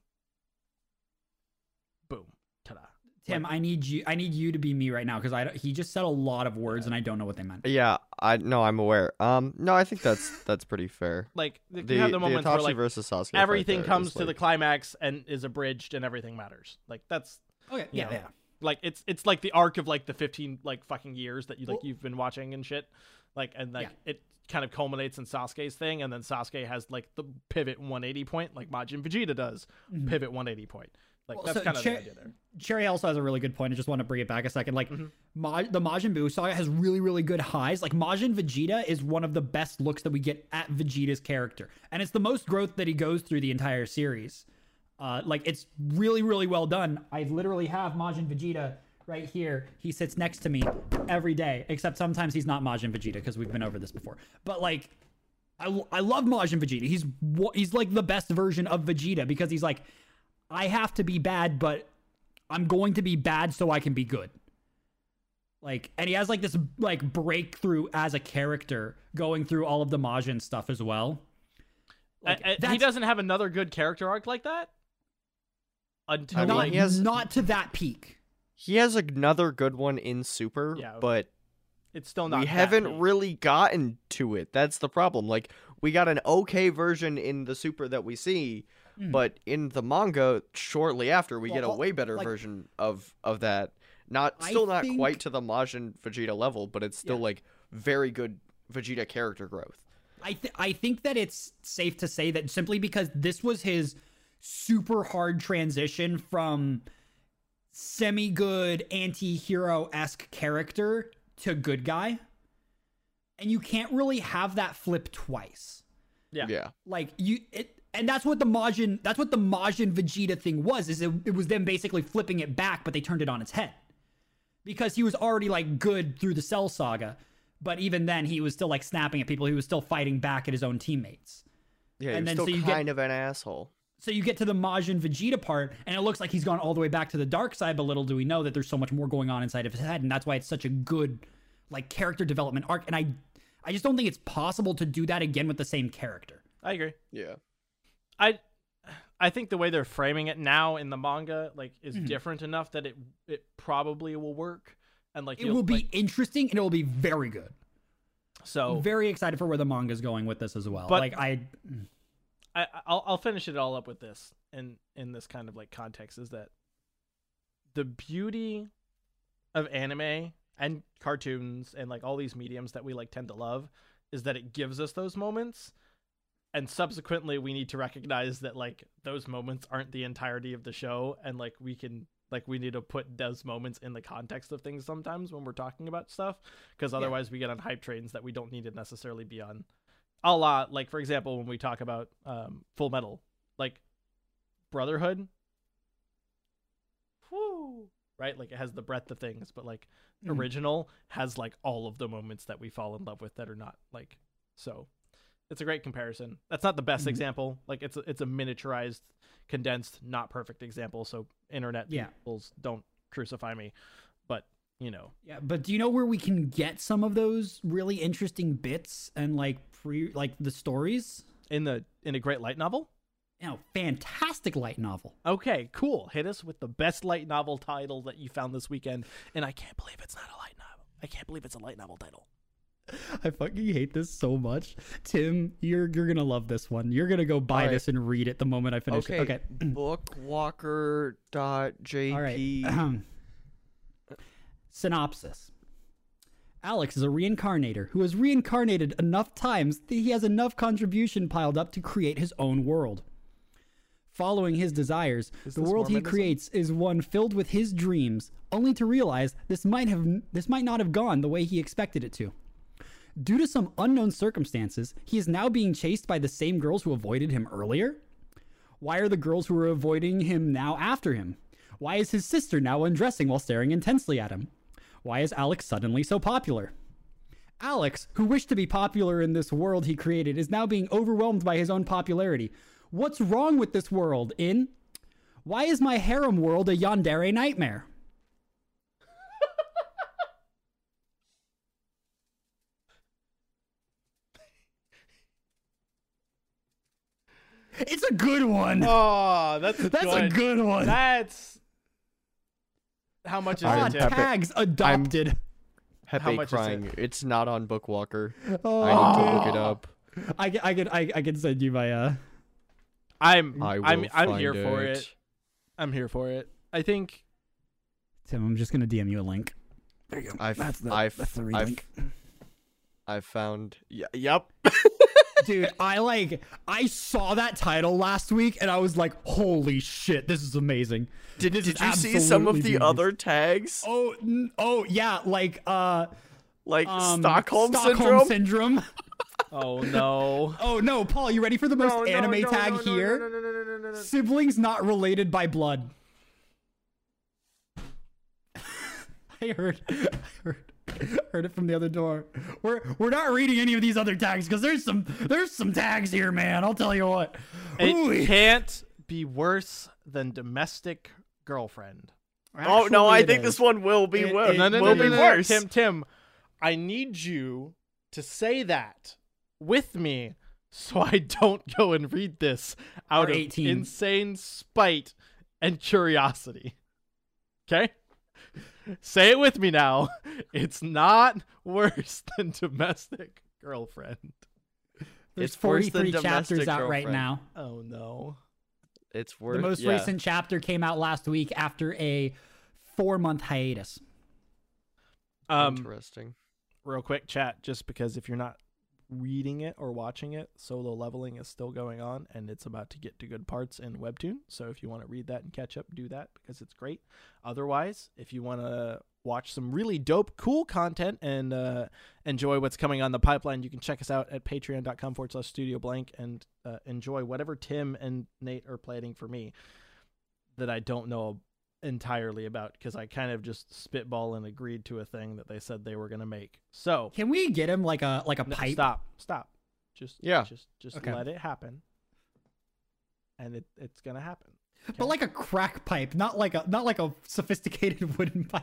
Boom. Ta-da. Tim, Like- I need you I need you to be me right now cuz I don't- he just said a lot of words and I don't know what they meant. Yeah, I no, I'm aware. Um, no, I think that's that's pretty fair. Like you The, have the the moments where Itachi like versus Sasuke. fight everything there comes is, to the like- climax and is abridged and everything matters. Like that's Okay, you yeah, know, yeah. like it's it's like the arc of like the fifteen like fucking years that you like Well- you've been watching and shit. Like and like Yeah. it kind of culminates in Sasuke's thing, and then Sasuke has like the pivot one eighty point, like Majin Vegeta does. Mhm. Pivot one eighty point. Like Well, that's so kind of Che- the idea there. Cherry also has a really good point. I just want to bring it back a second. Like, Mhm. Ma- the Majin Buu saga has really, really good highs. Like, Majin Vegeta is one of the best looks that we get at Vegeta's character. And it's the most growth that he goes through the entire series. Uh, like, it's really, really well done. I literally have Majin Vegeta right here. He sits next to me every day, except sometimes he's not Majin Vegeta because we've been over this before. But, like, I, I love Majin Vegeta. He's wha- he's like the best version of Vegeta because he's like, I have to be bad, but I'm going to be bad so I can be good. Like, and he has like this like breakthrough as a character going through all of the Majin stuff as well. Like, I- I- he that's doesn't have another good character arc like that until I mean, not, like he has- not to that peak. He has another good one in Super, Yeah, but it's still not. we that haven't big. really gotten to it. That's the problem. Like, we got an okay version in the Super that we see, Mm. but in the manga, shortly after, we get a Well, way better like- version of of that. Not I still not think- quite to the Majin Vegeta level, but it's still Yeah. like very good Vegeta character growth. I th- I think that it's safe to say that simply because this was his super hard transition from semi-good anti-hero-esque character to good guy. And you can't really have that flip twice. Yeah. Yeah. Like you it and that's what the Majin that's what the Majin Vegeta thing was, is it, it was them basically flipping it back, but they turned it on its head. Because he was already like good through the Cell Saga, but even then he was still like snapping at people, he was still fighting back at his own teammates. Yeah, And he's then still so you get- kind of an asshole. So you get to the Majin Vegeta part, and it looks like he's gone all the way back to the dark side, but little do we know that there's so much more going on inside of his head, and that's why it's such a good like character development arc. And I I just don't think it's possible to do that again with the same character. I agree. Yeah. I I think the way they're framing it now in the manga like is Mhm. different enough that it it probably will work, and like It you'll- will be like, interesting, and it will be very good. so. I'm very excited for where the manga's going with this as well. But- like I I I'll I'll finish it all up with this in in this kind of like context is that the beauty of anime and cartoons and like all these mediums that we like tend to love is that it gives us those moments and subsequently we need to recognize that like those moments aren't the entirety of the show, and like we can like we need to put those moments in the context of things sometimes when we're talking about stuff, because otherwise yeah. we get on hype trains that we don't need to necessarily be on. A lot, like for example, when we talk about um Full Metal, like Brotherhood, whoo, right? Like it has the breadth of things, but like mm-hmm. Original has like all of the moments that we fall in love with that are not like so. It's a great comparison. That's not the best mm-hmm. example. Like it's a, it's a miniaturized, condensed, not perfect example. So internet yeah. peoples don't crucify me, but you know. Yeah, but do you know where we can get some of those really interesting bits and like pre like the stories in the in a great light novel? You know, fantastic light novel. Okay, cool. Hit us with the best light novel title that you found this weekend, and I can't believe it's not a light novel. I can't believe it's a light novel title. I fucking hate this so much. Tim, you're you're gonna love this one. You're gonna go buy right. this and read it the moment I finish okay. it. Okay. Bookwalker dot J P. All right. Um, synopsis. Alex is a reincarnator who has reincarnated enough times that he has enough contribution piled up to create his own world. Following his desires, is the world he creates is one filled with his dreams, only to realize this might have this might not have gone the way he expected it to. Due to some unknown circumstances, he is now being chased by the same girls who avoided him earlier. Why are the girls who were avoiding him now after him? Why is his sister now undressing while staring intensely at him? Why is Alex suddenly so popular? Alex, who wished to be popular in this world he created, is now being overwhelmed by his own popularity. What's wrong with this world? In why is my harem world a yandere nightmare? It's a good one. Oh, that's that's good. a good one. That's how much is ah, it? Tim? Tags adopted. I'm Pepe crying. It? It's not on Bookwalker. Oh. I need to look it up. I I could I I can send you my uh. I'm I will I'm I'm find here it. for it. I'm here for it. I think. Tim, I'm just gonna D M you a link. There you go. I've that's the I've that's the I've, link. I've found. Y- yep. Dude, I like I saw that title last week and I was like, holy shit, this is amazing. Did This Did is you see some of absolutely the genius. other tags? Oh n- oh yeah, like uh Like um, Stockholm, Stockholm syndrome. syndrome. Oh no. Oh no, Paul, you ready for the most No, no, anime no, tag no, no, here? no, no, no, no, no, no, no. Siblings not related by blood. I heard, I heard, heard it from the other door. We're we're not reading any of these other tags because there's some there's some tags here, man. I'll tell you what. It Ooh. can't be worse than domestic girlfriend. Oh no, Actually, I it think is. this one will be It- worse. it No, no, will no, be no, no, worse. Tim, Tim, I need you to say that with me so I don't go and read this out R of eighteen. insane spite and curiosity. Okay? Say it with me now. It's not worse than domestic girlfriend. There's It's worse than forty-three chapters domestic out right girlfriend. now. Oh no. It's worse. The most yeah. recent chapter came out last week after a four-month hiatus. Um Interesting. real quick chat, just because if you're not reading it or watching it, Solo Leveling is still going on and it's about to get to good parts in Webtoon. So if you want to read that and catch up, do that because it's great. Otherwise, if you want to watch some really dope, cool content and uh, enjoy what's coming on the pipeline, you can check us out at patreon.com forward slash studio blank and uh, enjoy whatever Tim and Nate are planning for me that I don't know entirely about because I kind of just spitball and agreed to a thing that they said they were going to make. So Can we get him like a like a no, pipe? stop, stop. Just Yeah. just just Okay. let it happen. And it it's going to happen. But like a crack pipe, not like a not like a sophisticated wooden pipe.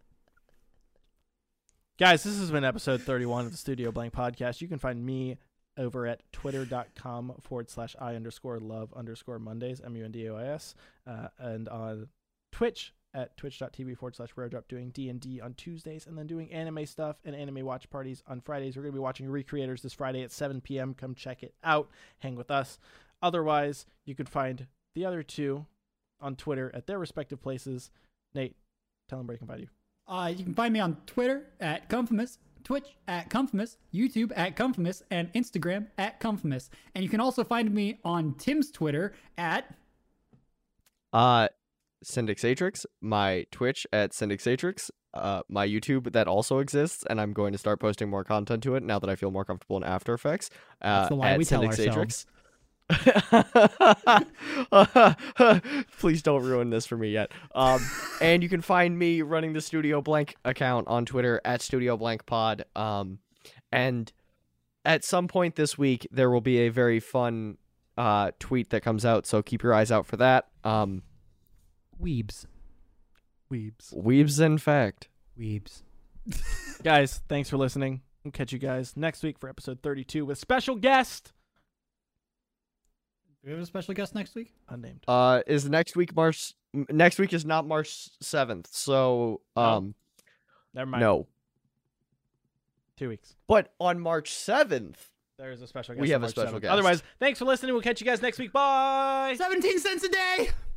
Guys, this has been episode thirty-one of the Studio Blank podcast. You can find me over at twitter.com forward slash I underscore love underscore Mondays, M U N D O I S, uh, and on Twitch at twitch.tv forward slash rare drop doing D and D on Tuesdays and then doing anime stuff and anime watch parties on Fridays. We're going to be watching Recreators this Friday at seven p.m. Come check it out. Hang with us. Otherwise, you could find the other two on Twitter at their respective places. Nate, tell them where you can find you. Uh, you can find me on Twitter at Confamous, Twitch at Comfimus, YouTube at Comfimus, and Instagram at Comfimus. And you can also find me on Tim's Twitter at Uh, Syndicsatrix, my Twitch at Syndicsatrix, uh, my YouTube that also exists, and I'm going to start posting more content to it now that I feel more comfortable in After Effects. Uh, That's the lie at we tell Syndicsatrix. Please don't ruin this for me yet. Um, and you can find me running the Studio Blank account on Twitter at Studio Blank Pod. Um, and at some point this week, there will be a very fun uh, tweet that comes out, so keep your eyes out for that. Um, Weebs. Weebs. Weebs, in fact. Weebs. Guys, thanks for listening. We'll catch you guys next week for episode thirty-two with special guest. Do we have a special guest next week? Unnamed. Uh, is next week March? m- Next week is not March seventh, so um, Never mind. no. Two weeks. But on March seventh, There's a special guest. We on have a March special seventh. guest. Otherwise, thanks for listening. We'll catch you guys next week. Bye. seventeen cents a day!